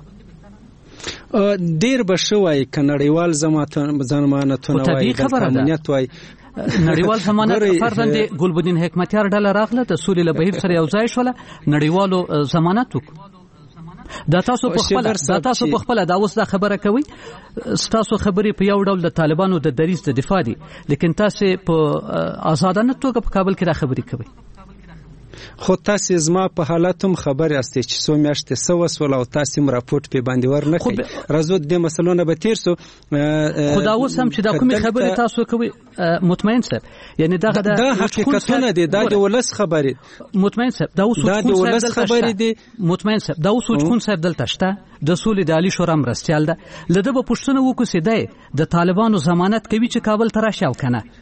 ډیر به ښه وای که نړیوال ضمانتونه وای، امنیت وای. نړیوال ضمانت فرضاً د ګلبدین حکمتیار ډله راغله د سولې له بهیر سره یو ځای شوله، نړیوالو ضمانت وکړو. دا تاسو په خپل دا تاسو په خپل دا اوس دا خبره کوي، تاسو خبرې په یو ډول د طالبانو د دریځ د دفاع دي، لیکن تاسو په آزادانه توګه په کابل کې دا خبرې کوي. خو تاسو زما په حالاتم خبر یاستئ چې څو میاشتې څه وسول او تاسو م راپورټ په باندې ورنکړئ. راځو د مسلونه به تیر سو. خو دا اوس هم چې دا کومې خبرې تاسو کوي مطمئن صاحب، یعنی دا دا حقیقتونه دي، دا د ولس خبرې. مطمئن صاحب دا اوس دا د ولس خبرې دي. مطمئن صاحب دا اوس چون صاحب دلته شته د سولې د عالی شورا مرستیال ده، لده به پښتنه وکړي د طالبانو ضمانت کوي چې کابل ته راشي او کنه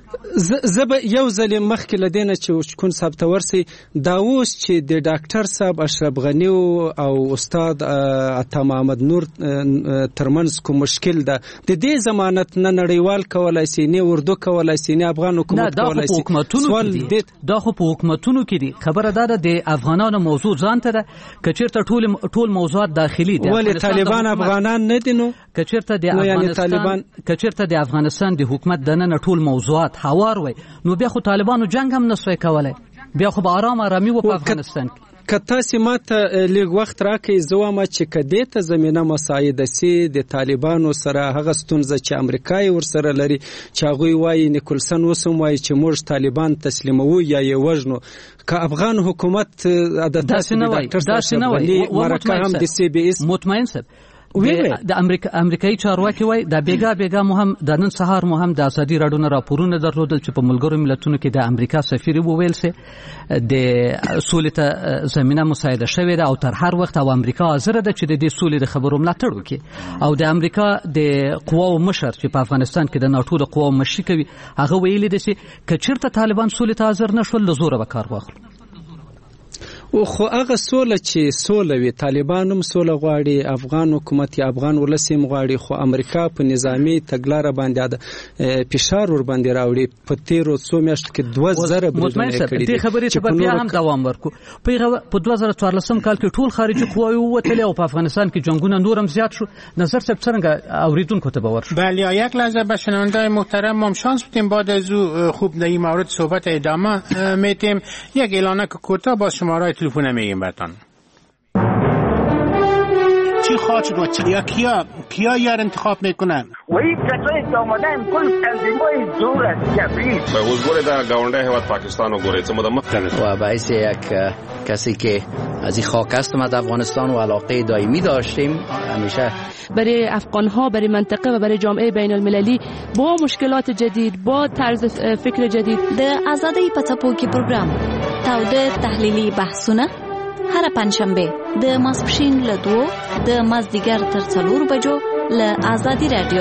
زب یو ځل مخکې لدینه چې کوم صاحب ته ورسي دا اوس چې د ډاکټر صاحب اشرف غنی او استاد عطا محمد نور ترمنځ کوم مشکل ده د دې ضمانت نه نړیوال کولای شي نه اردو کولای شي نه افغان حکومت کولای شي دا خو په حکومتونو کې دي خبره ده د افغانانو موضوع ځان ته ده کچیرته ټول ټول موضوعات داخلي دي ولې طالبان افغانان نه دي نو کچیرته د افغانستان کچیرته د افغانستان د حکومت د نن ټول موضوعات هوار وي نو بیا خو طالبانو جنگ هم نسوي کولای بیا خو به آرام آرامي و په افغانستان کې که تاسو ماته لږ وخت راکړئ زه وایم چې که دې ته زمینه مساعده سي د طالبانو سره هغه ستونزه چې امریکا یې ورسره لري چې هغوی وایي نیکلسن اوس هم وایي چې موږ طالبان تسلیموو یا یې وژنو که افغان حکومت د تاسو د ډاکټر صاحب مرکه هم د سی بي اس مطمئن صاحب د امریکا امریکایي چارواکي وای د بیګا بیګا مهم د نن سهار مهم د ازادي راډیو نه راپورونه درلودل چې په ملګرو ملتونو کې د امریکا سفیر وویل سي د سولې ته زمينه مساعده شوې ده او تر هر وخت او امریکا حاضر ده چې د دې سولې د خبرو ملاتړ وکړي او د امریکا د قواو مشر چې په افغانستان کې د ناتو د قواو مشري کوي هغه ویلي دي چې کچیرته طالبان سولې ته حاضر نشول له زوره به کار واخلي او خو هغه سوله چې سوله وي طالبان هم سوله غواړي افغان حکومت یا افغان ولس هم غواړي خو امریکا په نظامی تګلاره باندې د فشار ور باندې راوړي په تیرو څو میاشتو کې دوه زره بریدونه کړي دي خبرې ته بیا هم دوام ورکو په دوه زره څوارلسم کال کې ټول خارجي قواوی ووتلې او په افغانستان کې جنگونه نور هم زیات شو نظر صاحب څنګه اوریدونکو ته باور شو بله یک لحظه به شنونده‌های محترم ما شانس بدیم بعد از او خوب در این مورد صحبت ادامه میدیم یک اعلانک کوتاه با شماره تلفن میگیم براتون چی خواهد شد یا کیا کیا یار انتخاب میکنن وی کسایی که آمدن کل تنظیمای دور از کبیر به حضور در گاونده هیواد پاکستان و گوریت مدام و باعث یک کسی که از این خاک است ما در افغانستان و علاقه دائمی داشتیم همیشه برای افغان ها برای منطقه و برای جامعه بین المللی با مشکلات جدید با طرز فکر جدید د آزادۍ په څپو کې پروګرام تاوده تحلیلي بحثونه هر پنځشنبه د ماسپښین له دوو د مازدیګر تر څلور بجو له آزادی رادیو.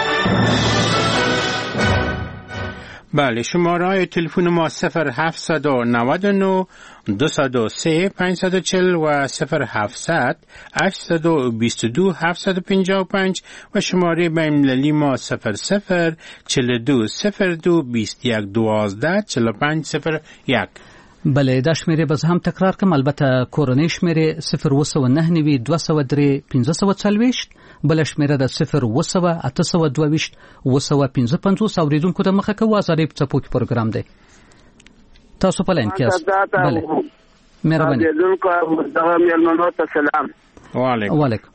بله شماره های تلفن ما صفر هفتصد و نود و نه دویست و سه پانصد و چهل و صفر هفتصد هشتصد و بیست و دو هفتصد و پنجاه و پنج و شماره بین‌المللی ما صفر صفر چهل و دو صفر دو بیست و یک دوازده چهل و پنج صفر یک. بله دا شمیره باز هم تکرار کم البته کورنۍ شمیره صفر وسو نه نوي دوه سوه درې پنځه سوه څلوېښت بل شمیره د صفر وسو اته سوه دوه ویشت وسو پنځه پنځوس اوریدونکو ته مخه کوو ازادۍ په څپو کې پروګرام دی تاسو په لاین کې یاست بله مهرباني اوریدونکو مدغه میلمنو ته سلام وعلیکم وعلیکم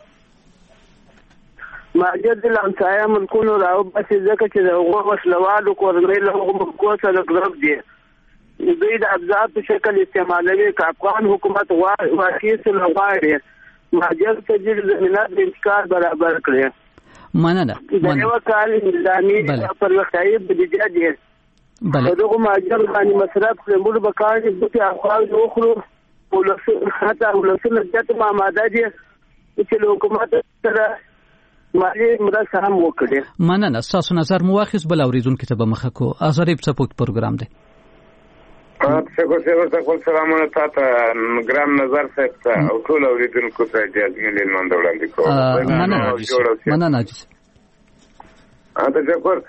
ماجد الامسایه ملکونو راو بس ځکه چې دغه وسلوالو کورنۍ له هغو کوڅه ګروپ دی دوی د ابزار په شکل استعمالوي که افغان حکومت واقعي سوله غواړي مهاجر ته ډېر زمینات د انتقال برابر کړي مننه د یو کال نظامي پرمختیایي بودیجه دی په دغو مهاجر باندې مصرف کړي موږ به کار چې افغان وخورو حتی ولسونه زیات آماده دي چې له حکومت سره مالي مرسته هم وکړي. مننه ستاسو نظر مو واخیست بل اوریدونکو ته به مخه کوو ازادۍ په څپو کې پروګرام دی. شکر شکر تاسو سلامونه تاسو ګرام نظر صاحب ته او ټول اوریدونکو ته اجازه ملي نن وړاندې کوم. مننه مننه عزیز. اته شکر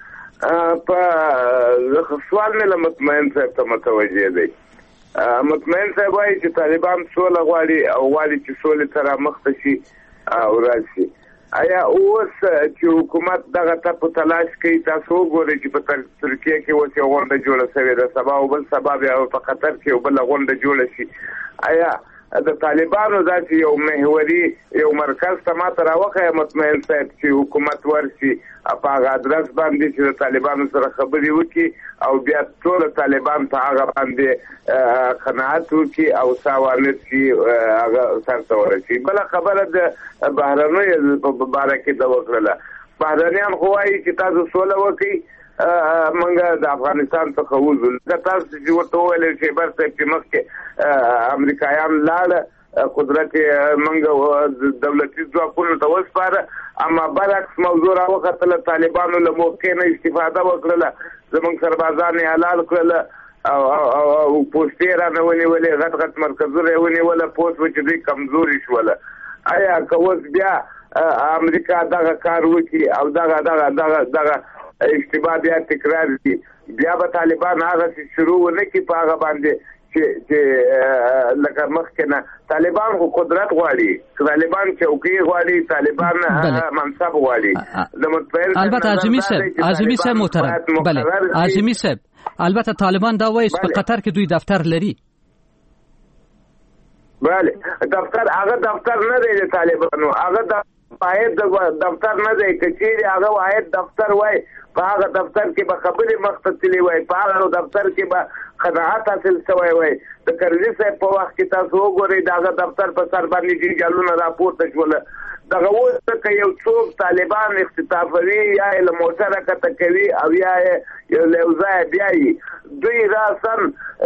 په سوال مې له مطمئن صاحب ته متوجه دی. مطمئن صاحب وايي چې طالبان سوله غواړي او غواړي چې سولې سره مخ شي او راشي. آیا اوس چې حکومت دغه ته په تلاش کوي تاسو وګورئ چې په ترکیه کې اوس یو غونډه جوړه شوې ده سبا او بل سبا بیا په قطر کې یو بله غونډه جوړه شي آیا د طالبانو داسې یو محوري یو مرکز ته ماته راوښیه مطمئن صاحب چې حکومت ورشي په هغه ادرس باندې چې د طالبانو سره خبرې وکړي او بیا ټول طالبان په هغه باندې قناعت وکړي او سوانت شي هغه سرته ورسي. بله خبره د بهرنیو په باره کې ده وکړله بهرنیان خو وایي چې تاسو سوله وکړئ منګه د افغانستان څخه وځو که تاسو چې ورته وویل شیبر صاحب چې مخکې امریکایان لاړه قدرت منګه دولتي ځواکونو ته وسپاره، اما برعکس موضوع راوخته طالبانو له موقع نه استفاده وکړه، زمونږ سربازان یې حلال کړل او او پوسټې را نه ونیولې، غټ غټ مرکزونه یې ونیوله، پوس و چې دوی کمزوري شوله. آیا که اوس بیا امریکا دغه کار وکړي او دغه دغه دغه دغه اشتباه بیا تکرار کړي، بیا به طالبان هغه شروع ونه کړي په هغه باندې چې چې لکه مخکې نه. طالبان خو قدرت غواړي، طالبان چوکۍ غواړي، طالبان منصب غواړي. د مطمئن البته اعظمي صاحب اعظمي صاحب محترم، بله اعظمي صاحب، البته طالبان دا وایي په قطر کې دوی دفتر لري. بله دفتر هغه دفتر نه دی د طالبانو، هغه واحد دفتر نه دی، که چیرې هغه واحد دفتر وای په هغه دفتر کې به خبرې مخته تللی وای، په هغه دفتر کې به قناعت حاصل شوی وای. د کرزي صاحب په وخت کې تاسو وګورئ د هغه دفتر په سر باندې جنجالونه راپورته شول. دغه اوس که یو څوک طالبان اختطافوي یا یې له موټره کته کوي او یا یې له یو ځایه بیایي، دوی راسن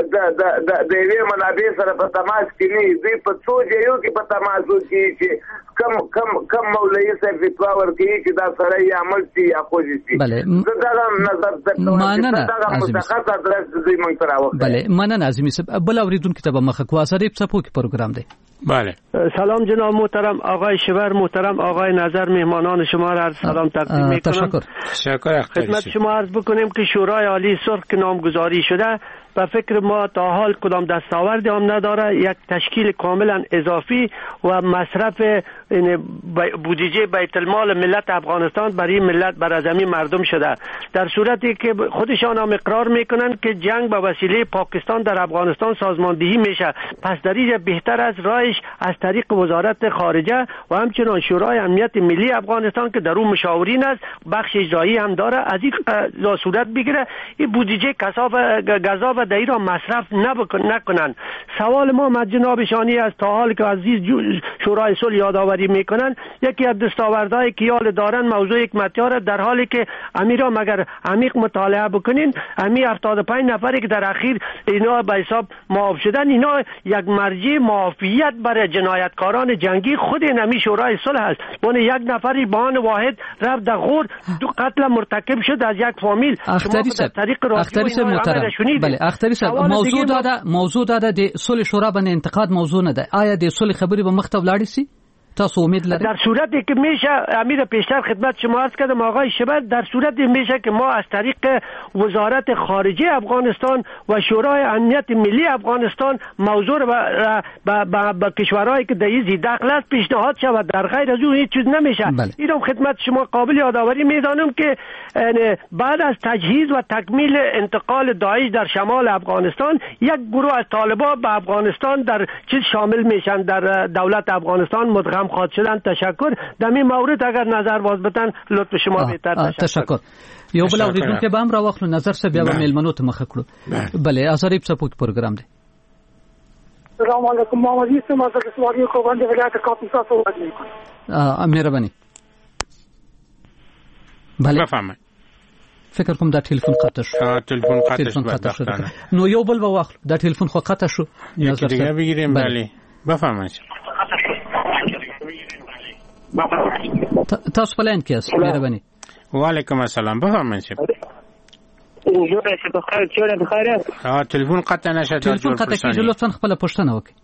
د یوې منابع سره په تماس کې نه، دوی په څو ځایو کې په تماس وکړي چې کم کم کم مولوي صاحب فتوا ورکوي چې دا سړی یا مړ شي یا خوشي شي. زه دغه نظر مننه دغه مشخص ادرس دوی موږ ته راوښیي. بله مننه اعظمي صاحب. بل اورېدونکي ته به مخه کړو. اثرې څپو کې پروګرام دی. بله سلام جناب محترم آقای شبر، محترم آقای نظر، مهمانان شما را عرض سلام تقدیم می کنم. تشکر. تشکر. خدمت شما عرض بکنیم که شورای عالی سرخ که نامگذاری شده به فکر ما تا حال کدام دستاوردی هم نداره، یک تشکیل کاملا اضافی و مصرف بودجه بیت المال ملت افغانستان برای ملت برازمی مردم شده، در صورتی که خودشان هم اقرار میکنند که جنگ به وسیله پاکستان در افغانستان سازماندهی میشه. پس در اینجا بهتر از راهش از طریق وزارت خارجه و همچنان شورای امنیت ملی افغانستان که در اون مشاورین است، بخش اجرایی هم داره، از این صورت بگیره این بودجه کساف غذا و دایی را مصرف نکنن. سوال ما از جناب شانی است تا حال که عزیز شورای صلح یادآوری میکنن، یکی از دستاوردهای که یال دارن موضوع حکمتیار، در حالی که امیرا مگر عمیق مطالعه بکنین امی هفتاد و پنج نفری که در اخیر اینا به حساب معاف شدن، اینا یک مرجع معافیت برای جنایتکاران جنگی خود نمی شورای صلح است. اون یک نفری با آن واحد رفت در غور دو قتل مرتکب شد از یک فامیل. اختری صاحب اختری صاحب محترم، بله اختری صاحب موضوع داده موضوع داده د صلح شورا باندې انتقاد موضوع نه ده. آیا د صلح خبري به مخته ولاړ شي؟ تاسو امید لرید؟ در صورتی که میشه امیر پیشتر خدمت شما عرض کردم آقای شبر، در صورتی میشه که ما از طریق وزارت خارجه افغانستان و شورای امنیت ملی افغانستان موضوع را به کشورهایی که در این دخل است پیشنهاد شود، در غیر از اون هیچ چیز نمیشه. بله. اینم خدمت شما قابل یادآوری میدانم که بعد از تجهیز و تکمیل انتقال داعش در شمال افغانستان یک گروه از طالبان به افغانستان در چیز شامل میشن، در دولت افغانستان مدغم خواهد شدن. تشکر. در این مورد اگر نظر باز بدن لطف شما بهتر. تشکر. تشکر. یو بل اوریدونکو به هم راوخلو نظر سه بیا به میلمنو ته مخه کړو. بله ازریب سپوت پروګرام دی. السلام علیکم محمد یوسف مازه سواری کو باندې ولایت کاپیسا صحبت میکنم. ا مهرباني. بله بفهمه. فکر کوم دا ټلیفون قطع شو. ټلیفون قطع شو. نو یو بل واخلو دا ټلیفون خو قطع شو. نظر دیگه بگیریم. بله بفهمه. تاسو پلان کې اس مهرباني. وعلیکم السلام بفهمه. جوړه شه بخیر چیرې بخیر. ها ټلیفون قطع نشه. ټلیفون قطع کیږي لطفا خپل پوښتنه وکړئ.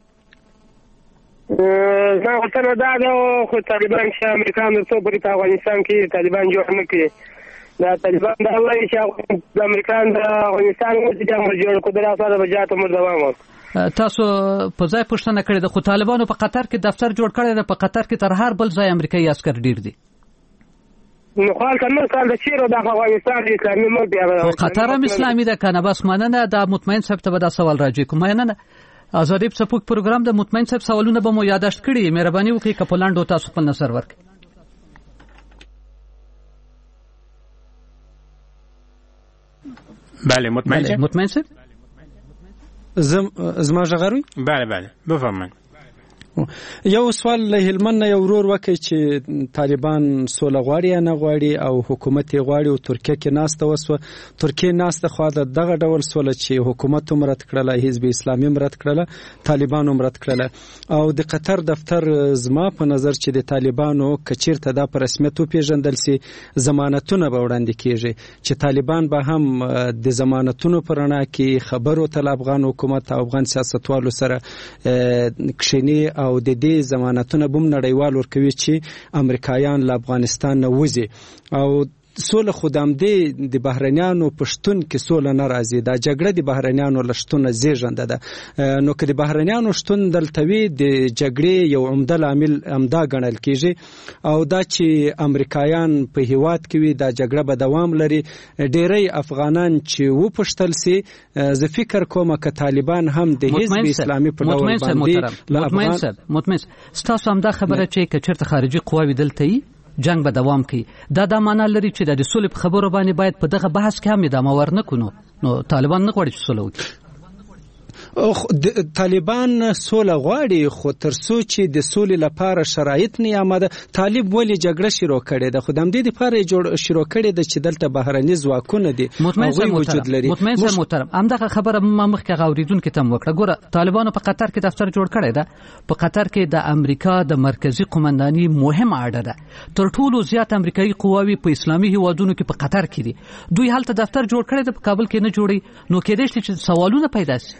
زه غوښتنه دا ده خو طالبان چې امریکایانو څو په افغانستان کې طالبان جوړ نه کړي. دا طالبان دا وایي چې د امریکایانو د افغانستان د جوړ کړو د بجات عمر دوام ورکړي. تاسو په ځای پوښتنه کړې ده خو طالبانو په قطر کې دفتر جوړ کړی دی، په قطر کې تر هر بل ځای امریکایي عسکر ډیر دي. نو خپل کله کال د چیرې د افغانستان اسلامي ملک دی. خو قطر هم اسلامي ده کنه. بس مننه. دا مطمئن صاحب ته به دا سوال راځي کوم مننه. ازادي په سپوک پروګرام د مطمئن صاحب سوالونه به مو یاداشت کړي. مهرباني وکړئ کپلاندو تاسو خپل نظر ورکړئ. بله مطمئن صاحب. مطمئن صاحب زم زما ژغروي. بله بله بفهمن. یو سوال له هلمند یو ورور وکړي چې طالبان سوله غواړي یا نه غواړي او حکومت یې غواړي او ترکیه کې ناسته وسوه ترکیه ناسته خو د دغه ډول سوله چې حکومت هم رد کړله حزب اسلامي هم رد کړله طالبان هم رد کړله او د قطر دفتر زما په نظر چې د طالبانو کچیرته دا په رسمیت وپېژندل سي ضمانتونه به وړاندې کیږي چې طالبان به هم د ضمانتونو په رڼا کې خبرو ته افغان حکومت او افغان سیاستوالو سره کښیني او د دې ضمانتونه بم نړیوال ورکوي چې امریکایان له افغانستان نه وځي او سوله خودم دی د بهرنیانو پښتون کې سوله نه راځي دا جګړه د بهرنیانو لشتونه زیږنده ده نو که د بهرنیانو شتون دلته وي د جګړې یو عمده لامل همدا ګڼل کیږي او دا چې امریکایان په هیواد کې وي دا جګړه به دوام لري ډیری افغانان چې وپوښتل سي زه فکر کوم که طالبان هم د حزب اسلامي په ډول باندې مطمئن صاحب مطمئن ستاسو هم دا خبره چې که چېرته خارجي قواوې دلته وي جنگ به دوام کوي دا دا معنا لري چې د سولې په خبرو باندې باید په دغه بحث کې هم ادامه ورنکړو نو طالبان نه غواړي چې سوله وکړي طالبان سوله غواړي خو تر څو چې د سولې لپاره شرایط نه آماده طالب ولې جګړه شروع کړې ده خو د همدې لپاره جوړ شروع کړې ده چې دلته بهرني ځواکونه دي هغوی وجود لري مطمئن صاحب محترم همدغه خبره ما مخکې غوریدونکو ته وکړه ګوره طالبانو په قطر کې دفتر جوړ کړی ده په قطر کې د امریکا د مرکزی قومنداني مهم اډه ده تر ټولو زیات امریکایي قواوی په اسلامي هیوادونو کې په قطر کې دي دوی هلته دفتر جوړ کړی ده په کابل کې نه جوړي نو کېدای شي چې سوالونه پیدا شي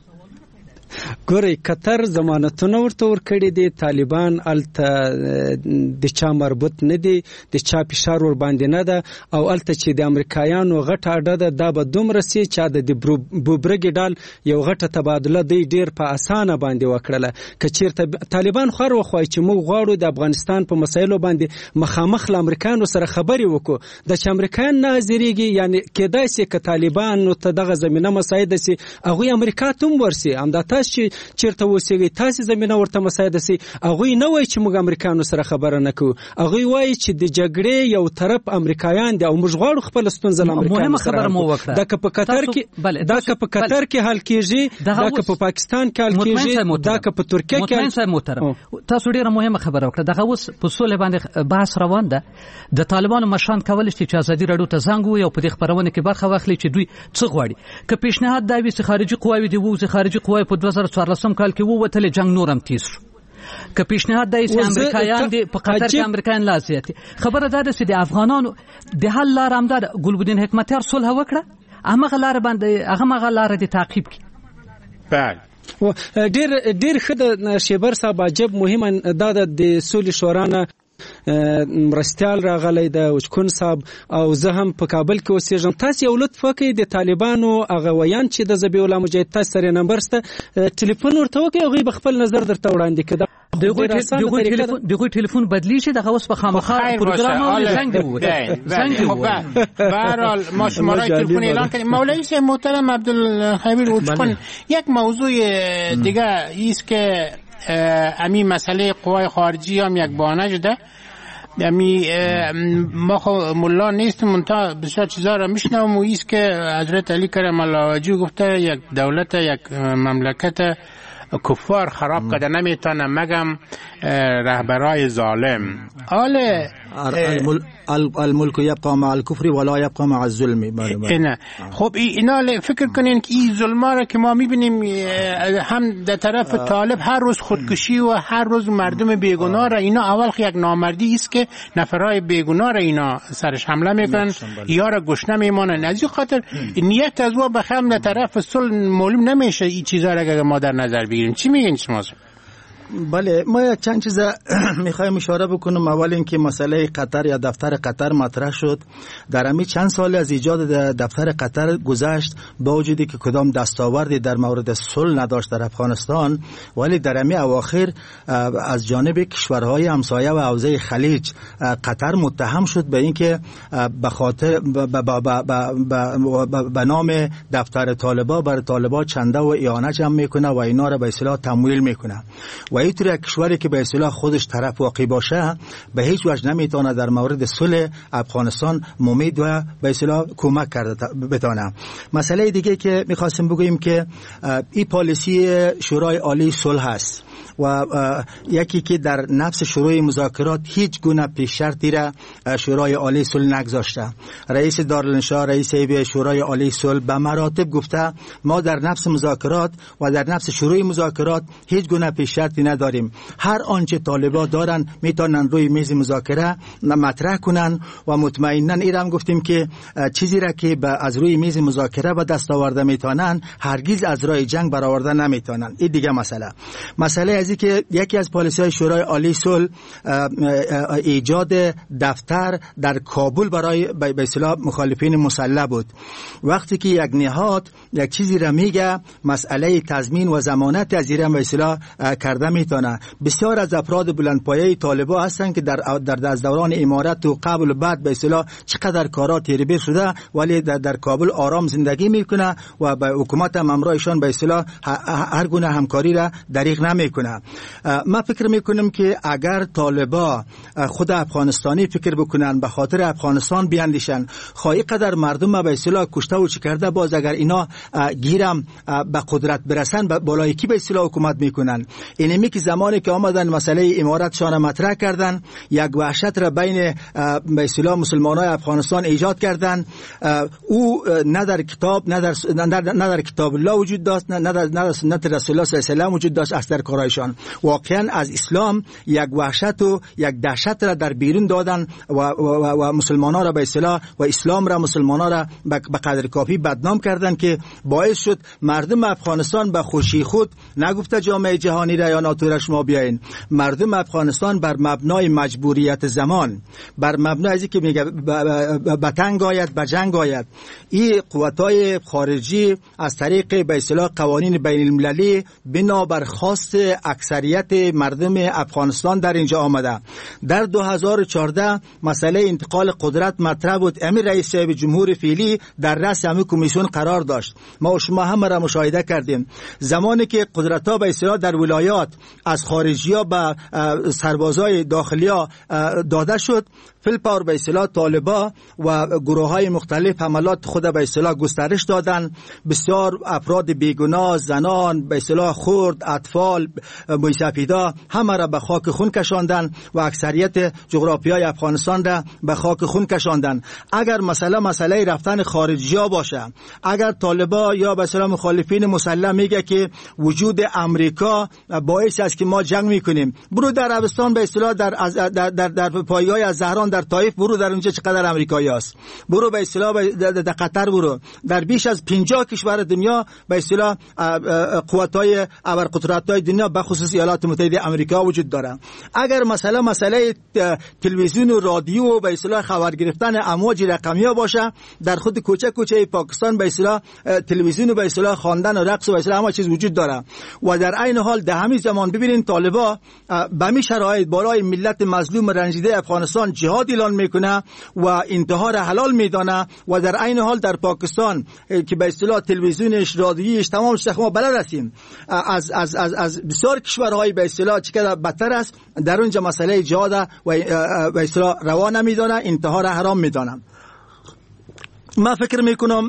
ګورئ قطر ضمانتونه ورته ورکړي دي طالبان هلته د چا مربوط نه دي د چا فشار ور باندې نه ده او هلته چې د امریکایانو غټه اډه ده دا به دومره سي چې د بوبرګې ډال یو غټه تبادله دی ډیر په اسانه باندې وکړله که چیرته طالبان خو هر وخت وایي چې موږ غواړو د افغانستان په مسایلو باندې مخامخ له امریکایانو سره خبرې وکړو د چې امریکایان نه حاضرېږي یعنی کېدای سي که طالبانو ته دغه زمینه مساعده سي هغوی امریکا ته هم ورسي همدا تاسو چې چیرته اوسېږئ تاسې زمینه ورته مساعده سي هغوی نه وایي چې موږ امریکایانو سره خبره نه کوو هغوی وایي چې د جګړې یو طرف امریکایان دي او موږ غواړو خپله ستونزه له امریکایانو سره حل کړو دا که په قطر کې دا که په قطر کې حل کېږي دا که په پاکستان کې حل کېږي دا که په ترکیه کې مطمئن صاحب محترم تاسو ډېره مهمه خبره وکړه دغه اوس په سولې باندې بحث روان ده د طالبانو مشران کولی شي چې ازادي راډیو ته زنګ ووهي او په دې خپرونه کې برخه واخلي چې دوی څه غواړي که پیشنهاد دا وي چې خارجي قواوې دې ووځي خارجي قواوې په دوه زره څوارلسم کال کې ووتلې جنګ نور هم تیز شو که پیشنهاد دی چې امریکایان دي په قطر کې امریکایان لا زیات خبره دا ده چې د افغانانو د حل لار هم ده ګلبدین حکمتیار صلح وکړه همغه لار باندې هغه مغه لار دي تعقیب کړي بله ډیر ډیر ښه د شیبر صاحب عجب مهم دا د سولې شورا مرستیال راغلی د وچکون صاحب او زه هم په کابل کې اوسېږم تاسو یو لطف وکړئ د طالبانو هغه ویان چې د ذبیح الله مجاهد تاسو سره نمبر شته ټلیفون ورته وکړئ هغوی به خپل نظر درته وړاندې کړي دغوی ټلیفون بدلی شي دغه اوس په خامخا پروګرام باندې زنګ ووهه زنګ ووهه به هر حال ما شماره تلفن اعلان کردیم مولوی صاحب محترم عبدالخبیر وچکون یک موضوع دیگه است که امی مسئله قوای خارجی هم یک بانه شده امی ما خو ملا نیستم منتها بسیار چیزا را میشنوم و ایست که حضرت علی کرم الله وجهه گفته یک دولت یک مملکت کفار خراب کرده نمیتونه مگم رهبرای ظالم آله الملک یبقى مع الكفر ولا یبقى مع الظلم اینا خب اینا فکر کنین که این ظلما را که ما میبینیم هم در طرف طالب هر روز خودکشی و هر روز مردم بیگناه را اینا اول یک نامردی است که نفرای بیگناه را اینا سرش حمله میکنن یا را گشنه میمانن از این خاطر نیت از او بخم در طرف صلح معلوم نمیشه این چیزا را که ما در نظر بگیریم چی میگین شما؟ بله ما یک چند چیز میخوایم اشاره بکنم. اول اینکه مسئله قطر یا دفتر قطر مطرح شد. در همین چند سال از ایجاد دفتر قطر گذشت با وجودی که کدام دستاوردی در مورد صلح نداشت در افغانستان، ولی در همین اواخر از جانب کشورهای همسایه و حوزه خلیج قطر متهم شد به اینکه به خاطر به نام دفتر طالبان بر طالبان چنده و اعانه جمع میکنه و اینا را به اصطلاح تمویل میکنه. و اینطور کشوری که به اصطلاح خودش طرف واقع باشه به هیچ وجه نمیتونه در مورد صلح افغانستان ممید و به اصطلاح کمک کرده بتونه. مسئله دیگه که میخواستم بگویم که این پالیسی شورای عالی صلح است و یکی که در نفس شروع مذاکرات هیچ گونه پیش شرطی را شورای عالی صلح نگذاشته. رئیس دارالانشا، رئیس شورای عالی صلح به مراتب گفته ما در نفس مذاکرات و در نفس شروع مذاکرات هیچ گونه پیش شرطی نداریم. هر آنچه طالبان دارن میتونن روی میز مذاکره مطرح کنن و مطمئنا ایران گفتیم که چیزی را که از روی میز مذاکره به دست آورده میتونن هرگز از راه جنگ برآورده نمیتونن. این دیگه مسئله. مسئله ازی که یکی از پالیسی‌های شورای عالی صلح ایجاد دفتر در کابل برای به اصطلاح مخالفین مسلح بود. وقتی که یک نهاد یک چیزی را میگه مسئله تضمین و ضمانت از ایران به اصطلاح کرده میتونه. بسیار از افراد بلندپایه طالبان هستن که در در از دوران امارت و قبل بعد به اصطلاح چقدر کارا تیربیر شده ولی در, در کابل آرام زندگی میکنه و به حکومت هم امرایشان به اصطلاح هر گونه همکاری را دریغ نمیکنه. ما فکر میکنم که اگر طالبان خود افغانستانی فکر بکنن به خاطر افغانستان بیاندیشن خواهی قدر مردم به اصطلاح کشته و چی کرده باز اگر اینا گیرم به قدرت برسن بالای کی به اصطلاح حکومت میکنن. اینمی که زمانی که آمدن مسئله امارت شان مطرح کردن یک وحشت را بین به اصطلاح مسلمانای افغانستان ایجاد کردن. او نه در کتاب نه در نه در کتاب الله وجود داشت نه در نه در سنت رسول الله صلی الله علیه و آله وجود داشت از در کارایشان. واقعا از اسلام یک وحشت و یک دهشت را در بیرون دادن و, و, و, و مسلمانان را به اصطلاح و اسلام را مسلمانان را به قدر کافی بدنام کردن که باعث شد مردم افغانستان به خوشی خود نگفته جامعه جهانی را یا ناتو را شما بیاین. مردم افغانستان بر مبنای مجبوریت زمان بر مبنای ازی که میگه به تنگ آید به جنگ آید این قوتای خارجی از طریق به اصطلاح قوانین بین المللی بنابر خواست اکثریت مردم افغانستان در اینجا آمده. در دو هزار و چهارده مسئله انتقال قدرت مطرح بود. امیر رئیس صاحب جمهور فعلی در رأس همین کمیسیون قرار داشت. ما و شما هم را مشاهده کردیم. زمانی که قدرت‌ها به اصطلاح در ولایات از خارجی‌ها به سربازای داخلی‌ها داده شد فیلپاور به اصطلاح طالبان و گروه‌های مختلف حملات خود به اصطلاح گسترش دادن. بسیار افراد بیگناه، زنان، به اصطلاح خرد، اطفال، موسفیدا همه را به خاک خون کشاندن و اکثریت جغرافیای افغانستان را به خاک خون کشاندن. اگر مسئله مسئله رفتن خارجی‌ها باشه، اگر طالبان یا به اصطلاح مخالفین مسلح میگه که وجود امریکا باعث است که ما جنگ میکنیم، برو در عربستان به اصطلاح در در در, در پایگاه از زهران در طائف برو، در اونجا چقدر امریکایی است. برو به اصطلاح در, در قطر برو، در بیش از پنجاه کشور دنیا به اصطلاح قوت‌های ابرقدرت‌های دنیا به خصوص ایالات متحده آمریکا وجود داره. اگر مسئله مسئله تلویزیون و رادیو به اصطلاح خبر گرفتن امواج رقمی باشه، در خود کوچه کوچه پاکستان به اصطلاح تلویزیون به اصطلاح خواندن و رقص و به اصطلاح همه چیز وجود داره. و در عین حال در همین زمان ببینین طالبان به همین شرایط بالای ملت مظلوم رنجیده افغانستان جهاد اعلان میکنه و انتحار حلال میدانه و در عین حال در پاکستان که به اصطلاح تلویزیونش، رادیویش، تمام شخما بلد هستیم از از از از بسیار کشورهای به اصطلاح چقدر بدتر است، در اونجا مسئله جهاد و به اصطلاح روا نمیدانه، انتحار حرام میدانه. ما فکر میکنم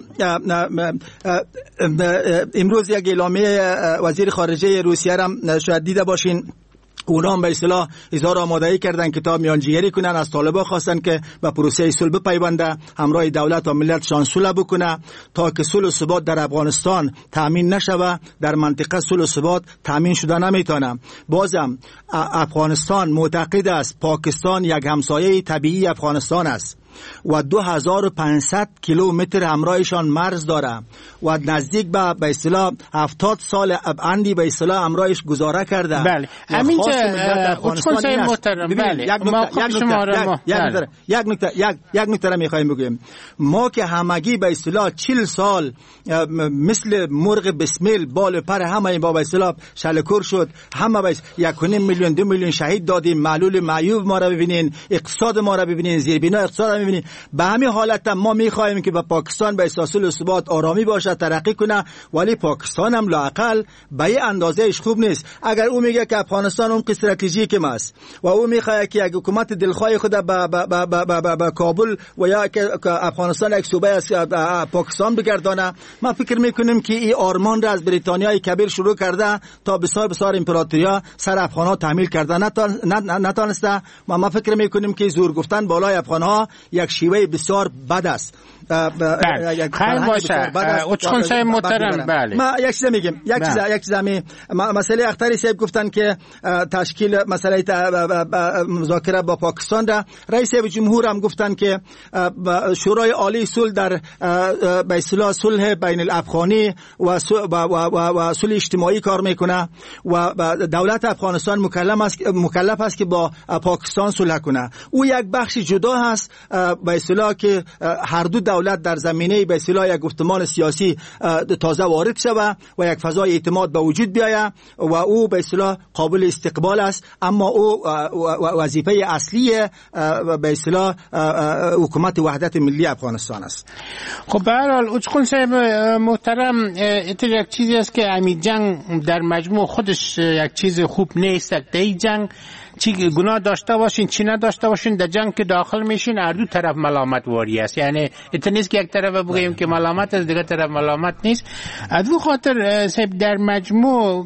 امروز یک اعلامیه وزیر خارجه روسیه را شاید دیده باشین. اونا هم به اصطلاح اظهار آمادگی کردن که تا میانجیگری کنن، از طالبان خواستن که به پروسه صلح بپیونده، همراه دولت و ملتشان صلح بکنه تا که صلح و ثبات در افغانستان تامین نشوه، در منطقه صلح و ثبات تامین شده نمیتونه. بازم افغانستان معتقد است پاکستان یک همسایه طبیعی افغانستان است و دو هزار و پانصد کیلومتر همراهشان مرز داره و نزدیک به به اصطلاح هفتاد سال ابعندی به اصطلاح همراهش گذاره کرده. بله همین افغانستان محترم. بله یک نکته یک نکته یک یک نکته میخوایم بگیم، ما که همگی به اصطلاح چهل سال مثل مرغ بسمیل بال پر همه با به اصطلاح شلکور شد، همه به یک و نیم میلیون دو میلیون شهید دادیم، معلول معیوب ما را ببینین، اقتصاد ما را ببینین، زیربنا اقتصاد می‌بینی. به همین حالت ما می‌خوایم که به پاکستان به اصول ثبات آرامی باشه، ترقی کنه، ولی پاکستان هم لااقل به این اندازهش خوب نیست. اگر او میگه که افغانستان اون استراتژیک است و او میخواد که یک حکومت دلخواه خود به به کابل و یا که افغانستان یک صوبه از پاکستان بگردانه، ما فکر میکنیم که این آرمان را از بریتانیای کبیر شروع کرده تا بسیار بسیار امپراتوریا سر افغانها تحمیل کرده نتانسته. و ما فکر میکنیم که زور گفتن بالای افغانها یک شیوه بسیار بد است. خیلی باشه اچخون صاحب محترم. بله ما یک چیز میگم، یک چیز یک چیز می مسئله اختری صاحب گفتن که تشکیل مسئله مذاکره با پاکستان را، رئیس جمهور هم گفتن که شورای عالی صلح در به اصطلاح صلح بین الافغانی و و صلح اجتماعی کار میکنه و دولت افغانستان مکلف است مکلف است که با پاکستان صلح کنه. او یک بخش جدا هست به اصطلاح که هر دو دولت در زمینه به اصطلاح یک گفتمان سیاسی تازه وارد شود و یک فضای اعتماد به وجود بیاید و او به اصطلاح قابل استقبال است. اما او وظیفه اصلی به اصطلاح حکومت وحدت ملی افغانستان است. خب به هر حال اچخون صاحب محترم، اتر یک چیزی است که همین جنگ در مجموع خودش یک چیز خوب نیست. در این جنگ چی گناه داشته باشین چی نداشته باشین، در جنگ که داخل میشین هر دو طرف ملامت واری است. یعنی ات نیست که یک طرف بگیم که ملامت است دیگه طرف ملامت نیست. از اون خاطر صاحب در مجموع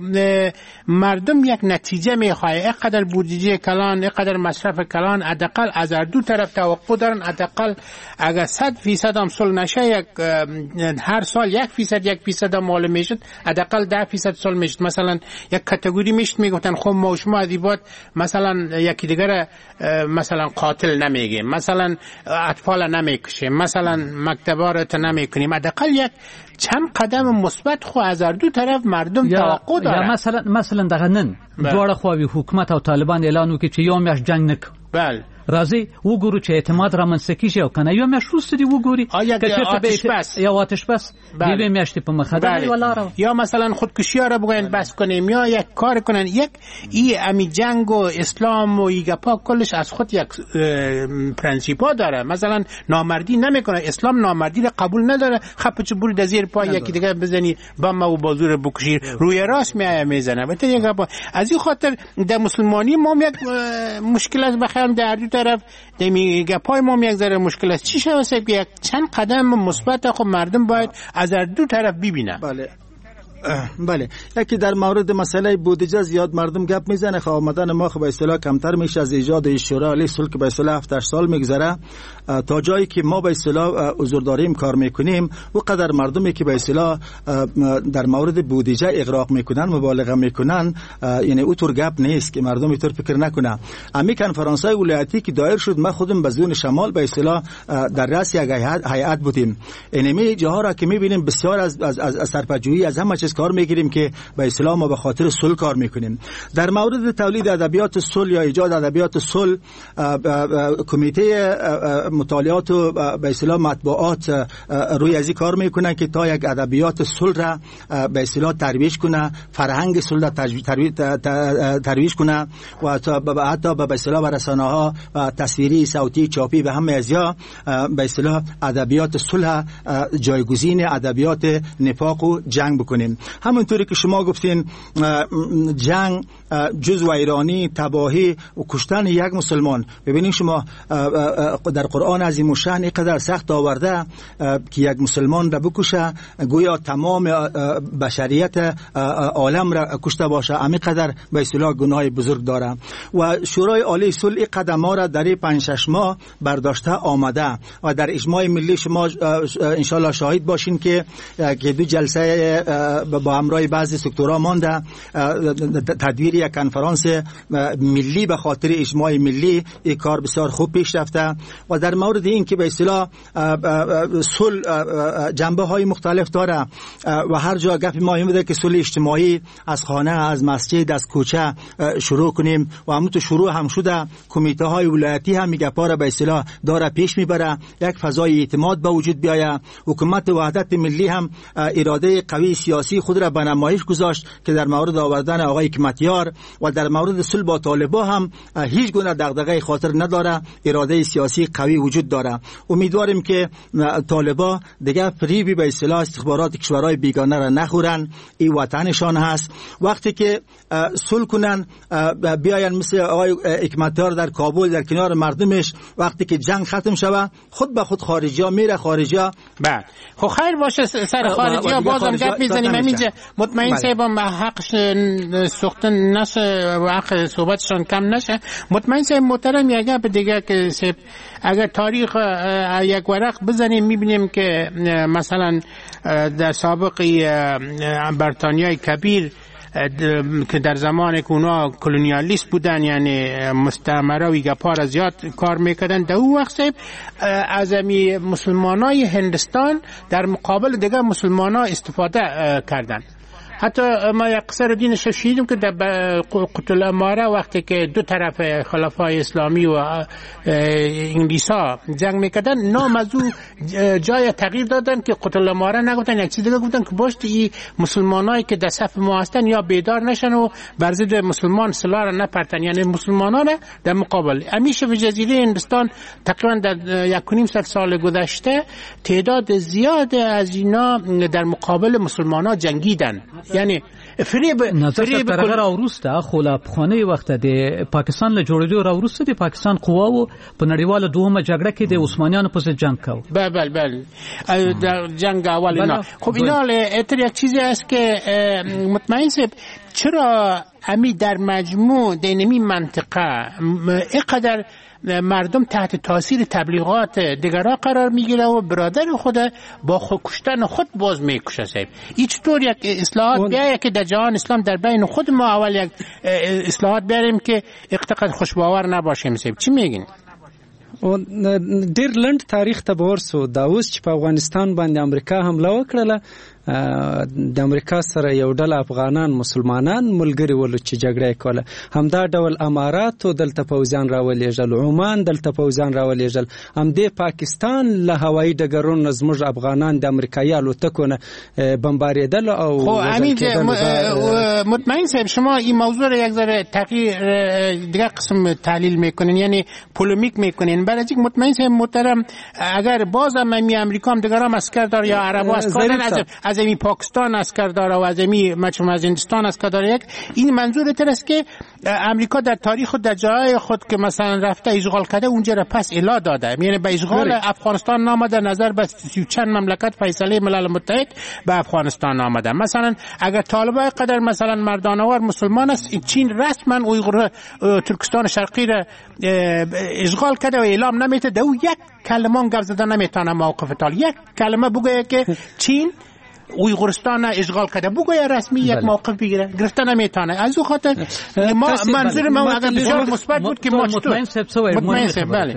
مردم یک نتیجه میخواه، اینقدر بودجه کلان، اینقدر مصرف کلان، حداقل از هر دو طرف توقع دارن حداقل اگر صد فیصد هم صلح نشه، یک هر سال یک فیصد یک فیصد هم معلوم میشد، حداقل ده فیصد صلح میشد. مثلا یک کاتگوری میشد میگفتن خب ما و شما ادیبات مثلا یکی دیگر مثلا قاتل نمیگیم، مثلا اطفال نمیکشیم، مثلا مکتبارت نمیکنیم، حداقل یک چند قدم مثبت خو از هر دو طرف مردم توقع داره. یا مثلا مثلا دغه نن دواړه خواوی حکومت او طالبان اعلان وکړي چې یو میاشت جنگ نک. بله راځي وګورو چې اعتماد رامنځته کیږي او کنه یو میاشت وروسته دی وګوري که آتش بس یا آتش بس دیوی میاشتې په مخه ده ولاره، یا مثلا خودکشی را بگوین بس کنیم یا یک کار کنن. یک ای امی جنگ و اسلام و ایگپا کلش از خود یک پرنسیپا داره. مثلا نامردی نمیکنه، اسلام نامردی را قبول نداره. خب چه برید زیر پای یکی دیگه بزنی بم و بازور بکشی روی راست میای میزنه. البته یک از این خاطر در مسلمانی ما یک مشکل است بخیرم در دو طرف دیگه پای ما یک ذره مشکل است. چی شده سه یک چند قدم مثبت خب مردم باید از هر دو طرف ببینن. بله بله، یکی در مورد مسئله بودجه زیاد مردم گپ میزنه. خب آمدن ما خب به اصطلاح کمتر میشه از ایجاد شورای عالی صلح که به اصطلاح هفت هشت سال میگذره تا جایی که ما به اصطلاح حضور داریم کار میکنیم و قدر مردمی که به اصطلاح در مورد بودجه اغراق میکنن مبالغه میکنن، یعنی اونطور گپ نیست که مردم اینطور فکر نکنه. امی کنفرانس‌های ولایتی که دایر شد ما خودم به زون شمال به اصطلاح در رأس یک هیئت بودیم. اینمی جاها را که میبینیم بسیار از از از سرپجویی از همه کار میگیریم که به اصطلاح ما به خاطر صلح کار میکنیم. در مورد تولید ادبیات صلح یا ایجاد ادبیات صلح کمیته مطالعات و به اصطلاح مطبوعات روی ازی کار میکنن که تا یک ادبیات صلح را به اصطلاح ترویج کنه، فرهنگ صلح را ترویج کنه و حتی به اصطلاح رسانه‌ها تصویری، صوتی، چاپی به همه ازیا به اصطلاح ادبیات صلح جایگزین ادبیات نفاق و جنگ بکنیم. همونطوری که شما گفتین جنگ جز و ایرانی تباهی و کشتن یک مسلمان، ببینید شما در قرآن عظیم الشأن اینقدر سخت آورده که یک مسلمان را بکشه گویا تمام بشریت عالم را کشته باشه، همینقدر به اصطلاح گناه بزرگ داره. و شورای عالی صلح این قدم ها را در پنج شش ماه برداشته آمده و در اجماع ملی شما انشالله شاهد باشین که که دو جلسه با همراه بعضی سکتورها مانده تدویر یک کنفرانس ملی به خاطر اجماع ملی. این کار بسیار خوب پیش رفته و در مورد این که به اصطلاح صلح جنبه های مختلف داره و هر جا گپ ما این بوده که صلح اجتماعی از خانه، از مسجد، از کوچه شروع کنیم و همونطور شروع هم شده. کمیته های ولایتی هم میگه پاره به اصطلاح داره پیش میبره، یک فضای اعتماد به وجود بیاید. حکومت وحدت ملی هم اراده قوی سیاسی خود را به نمایش گذاشت که در مورد آوردن آقای حکمتیار و در مورد صلح با طالبان هم هیچ گونه دغدغه خاطر نداره، اراده سیاسی قوی وجود داره. امیدواریم که طالبان دیگه فریبی به اصطلاح استخبارات کشورهای بیگانه را نخورن، این وطنشان هست. وقتی که صلح کنن بیاین مثل آقای حکمتیار در کابل در کنار مردمش، وقتی که جنگ ختم شوه خود به خود خارجی ها میره خارجی ها. بعد خب خیر باشه سر خارجی ها بازم گپ میزنیم همینجا. مطمئن سیبم حقش سوختن نشه و حق صحبتشان کم نشه. مطمئن سیب محترم یک گپ دیگه که سیب اگر تاریخ یک ورق بزنیم میبینیم که مثلا در سابقی بریتانیای کبیر که در زمان که اونا کلونیالیست بودن، یعنی مستعمره و گپار زیاد کار میکردن، در اون وقت از امی مسلمانای هندستان در مقابل دیگه مسلمانا استفاده کردن. حتی ما یک قصه رو دینش شنیدیم که در قطب الاماره وقتی که دو طرف خلفای اسلامی و انگلیسا جنگ میکردن، نام از اون جای تغییر دادن که قطب الاماره نگفتن، یک چیز دیگه گفتن که باشت این مسلمانایی که در صف ما هستن یا بیدار نشن و بر ضد مسلمان سلاح را نپرتن، یعنی مسلمانان در مقابل. همیشه به جزیره هندستان تقریبا در یک و نیم صد سال گذشته تعداد زیاد از اینا در مقابل مسلمانان جنگیدن. یعنی فریب فریب ترغه راوروسته خو لا پخوانی وخت د پاکستان له جوړېدو راوروسته د پاکستان قواو په نړیواله دومه جګړه کې د عثمانیانو په ضد جنگ کاوه. بله بله بله در جنگ اول اینا. خب اینا اتر یک چیزی است که مطمئن سب چرا امی در مجموع دینمی منطقه اینقدر مردم تحت تاثیر تبلیغات دیگرها قرار میگیره و برادر خود با خود کشتن خود باز میکشه. صاحب این چطور یک اصلاحات بیایه که در جهان اسلام در بین خود ما اول یک اصلاحات بیاریم که اقتقاد خوشباور نباشیم؟ صاحب چی میگین؟ ډیر لنډ تاریخ ته ورسو. دا اوس چې په افغانستان باندې امریکا حمله وکړه، د امریکا سره یو ډله افغانان مسلمانان ملګری ول چې جګړه کوله، همدا ډول امارات دلته پوځیان راولېږل، عمان دلته پوځیان راولېږل، هم د پاکستان له هوایي ډګرونو زموږ افغانان د امریکایي الوتکو نه بمباریدل او خب امین مطمئن صاحب شما این موضوع رو یک ذره تغییر دیگه قسم تحلیل میکنین، یعنی پولمیک میکنین. برای اینکه مطمئن صاحب محترم اگر باز هم می امریکا هم دیگرام اسکر داره یا عربا اسکر داره، از این پاکستان اسکر داره و از این مچم از هندستان اسکر داره، یک این منظور تر است که امریکا در تاریخ خود در جای خود که مثلا رفته اشغال کرده اونجا را پس الا داده، یعنی به اشغال افغانستان نامده، نظر به سی و چند مملکت فیصله ملل متحد به افغانستان نامده. مثلا اگر طالبان قدر مثلا مردانوار مسلمان است، چین رسما اویغور ترکستان شرقی را اشغال کرده و اعلام نمیته، دو یک کلمه گپ زدن نمیتونه موقف طالب، یک کلمه بگه که چین اویغورستان اشغال کرده بگویه رسمی یک موقف بگیره، گرفته نمیتونه. از او خاطر ما منظور ما اگر بسیار مثبت بود که ما مطمئن سب مطمئن سب بله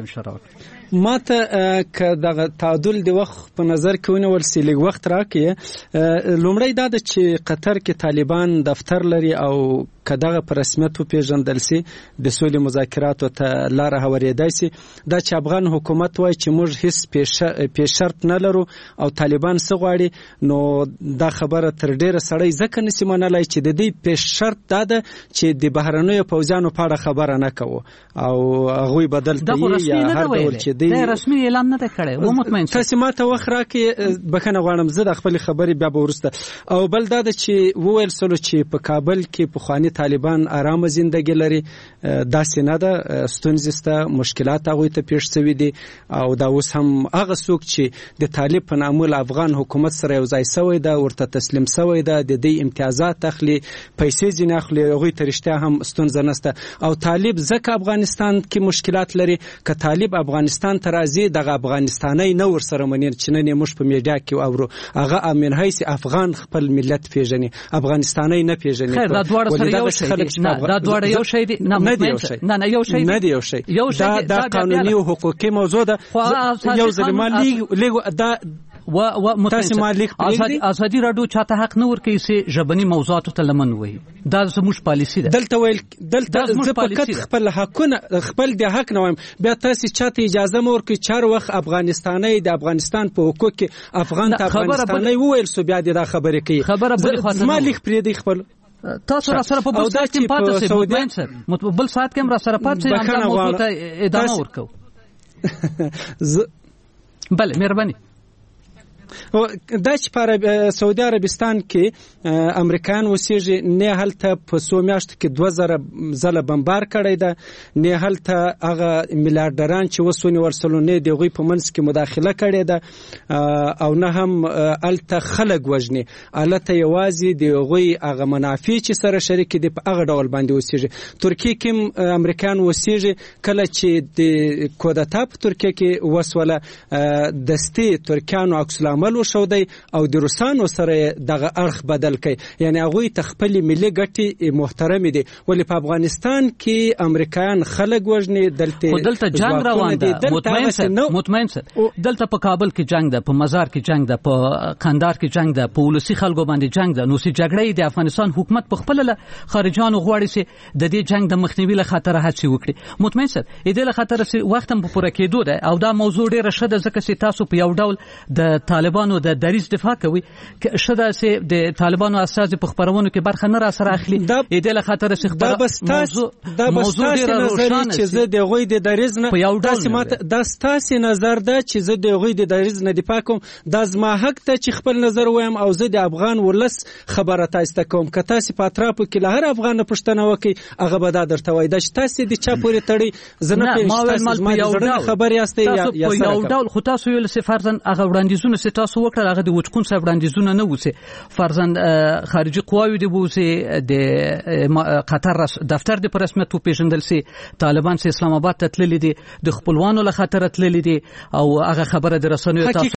ما ته که دغه تعادل د وخت په نظر کې ونیول سي لږ وخت راکې لومړی دا د چې قطر کې طالبان دفتر لري او که دغه په رسمیت وپېژندل سي د سولې مذاکراتو ته لاره هوارېدای سي، دا چې افغان حکومت وایي چې موږ هیڅ پیش شرط نه لرو او طالبان څه غواړي، نو دا خبره تر ډېره سړی ځکه نسي منلی چې د دې پیش شرط دا ده چې د بهرنیو پوځیانو په اړه خبره نه کوو او هغوی به دلته یي یا هر ډول چې دا رسمي اعلان نه کړي. و مطمئن تاسو ماته وخت راکې بخنه غواړم زه د خپل خبرې بیا به ورسته. او بل دا چې وویل سلو چې په کابل کې پخواني طالبان آرامه زندگی لري، داسې نه ده، ستونزې سته، مشکلات هغوی ته پیښ شوي دي او دا اوس هم هغه څوک چې د طالب په نامه له افغان حکومت سره یو ځای سوی ده، ورته تسلیم سوی ده، د دې امتیازات اخلي، پیسې ځینې اخلي، هغوی ته رښتیا هم ستونزه نشته. او طالب ځکه افغانستان کې مشکلات لري، که طالب افغانستان ته راځي دغه افغانستانی نه ورسره مني چې نن یې موږ په میډیا کې اورو، هغه امین حیث افغان خپل ملت پیژني، افغانستانی نه پیژني. خیر دا دواړه سره یو شی دي، نه دا دواړه یو شی دي، نه نه یو شی نه نه یو شی نه دی یو شی دا د قانوني او حقوقي موضوع ده. یو ځل ما لیګ دا و تاسو ما لیک ازادي ازادي رادیو چاته حق نه ورکوي چې ژبني موضوعات ته لمن وي. دا زموږ پالیسی ده. دلته ویل دلته زه فقط خپل حقونه خپل د حق نه وایم. بیا تاسو چاته اجازه مور کې چار وخت افغانستاني د افغانستان په حقوق کې افغان ته افغانستاني وویل سو بیا د خبرې کوي. خبره بل خاطر ما لیک پرې دی خپل تاسو را سره په بل سات کې پاتې سئ مطمئن سر بل سات کې را سره پاتې سئ هم موضوع ته ادامه ورکو. بله مهرباني. دا چې په سعودي عربستان کې امریکایان اوسېږي نه هلته په څو میاشتو کې دوه زره ځله بمبار کړی ده، نه هلته هغه میلیارډران چې اوس ونیول شول نه د هغوی په منځ کې مداخله کړې ده او نه هم هلته خلک وژني. هلته یوازې د هغوی هغه منافع چې سره شریک دي په هغه ډول باندې اوسېږي. ترکیه کې امریکایان اوسېږي کله چې د کودتا په ترکیه کې وسوله دستي ترکیانو عکس العمل وشودی او د روسانو سره دغه اړخ بدل کړي. یعنی هغوی ته خپل ملي ګټې محترم دي، ولی په افغانستان کې امریکایان خلک وژني. دلته دلته جنگ روان ده. مطمئن سر مطمئن سر دلته په کابل کې جنگ ده، په مزار کې جنگ ده، په قندهار کې جنگ ده، په ولسی خلکو باندې جنگ ده. نو سي جګړې د افغانستان حکومت په خپل له خارجانو غواړي سي د دې جنگ د مخنیوي له خاطر هڅه وکړي. مطمئن سر دې له خاطر سي وخت هم په پوره کېدو ده او دا موضوع ډیره شده ځکه چې تاسو په یو ډول د طالبانو د دریز دفاع کوي که شته چې د طالبانو اساس په خبرونو کې برخه نه را سره اخلي. دې له خاطر چې خبره موضوع دا موضوع ډیره روښانه چې زه د غوي د دریز نه داسې ماته د ستاسو نظر ده چې زه د غوي د دریز نه دفاع کوم. دا زما حق ته چې خپل نظر وایم او زه د افغان ولس خبره تاسو ته کوم. که تاسو په اطرافو کې له هر افغان پښتنه وکي هغه به دا درته وای. دا چې تاسو د چا پورې تړي زه نه پېژنم. تاسو ما د خبر یاستئ یا یا یو ډول خو تاسو ویل چې فرضاً هغه وړاندیزونه چې تاسو وکړل هغه د وچکون صاحب وړاندیزونه نه وسی. فرضاً خارجي قواوی دی وسی د قطر دفتر د رسمیت په پیژندل سي طالبان چې اسلام آباد ته تللي دي د خپلوانو له خاطر تللي دي او هغه خبره د رسنیو تاسو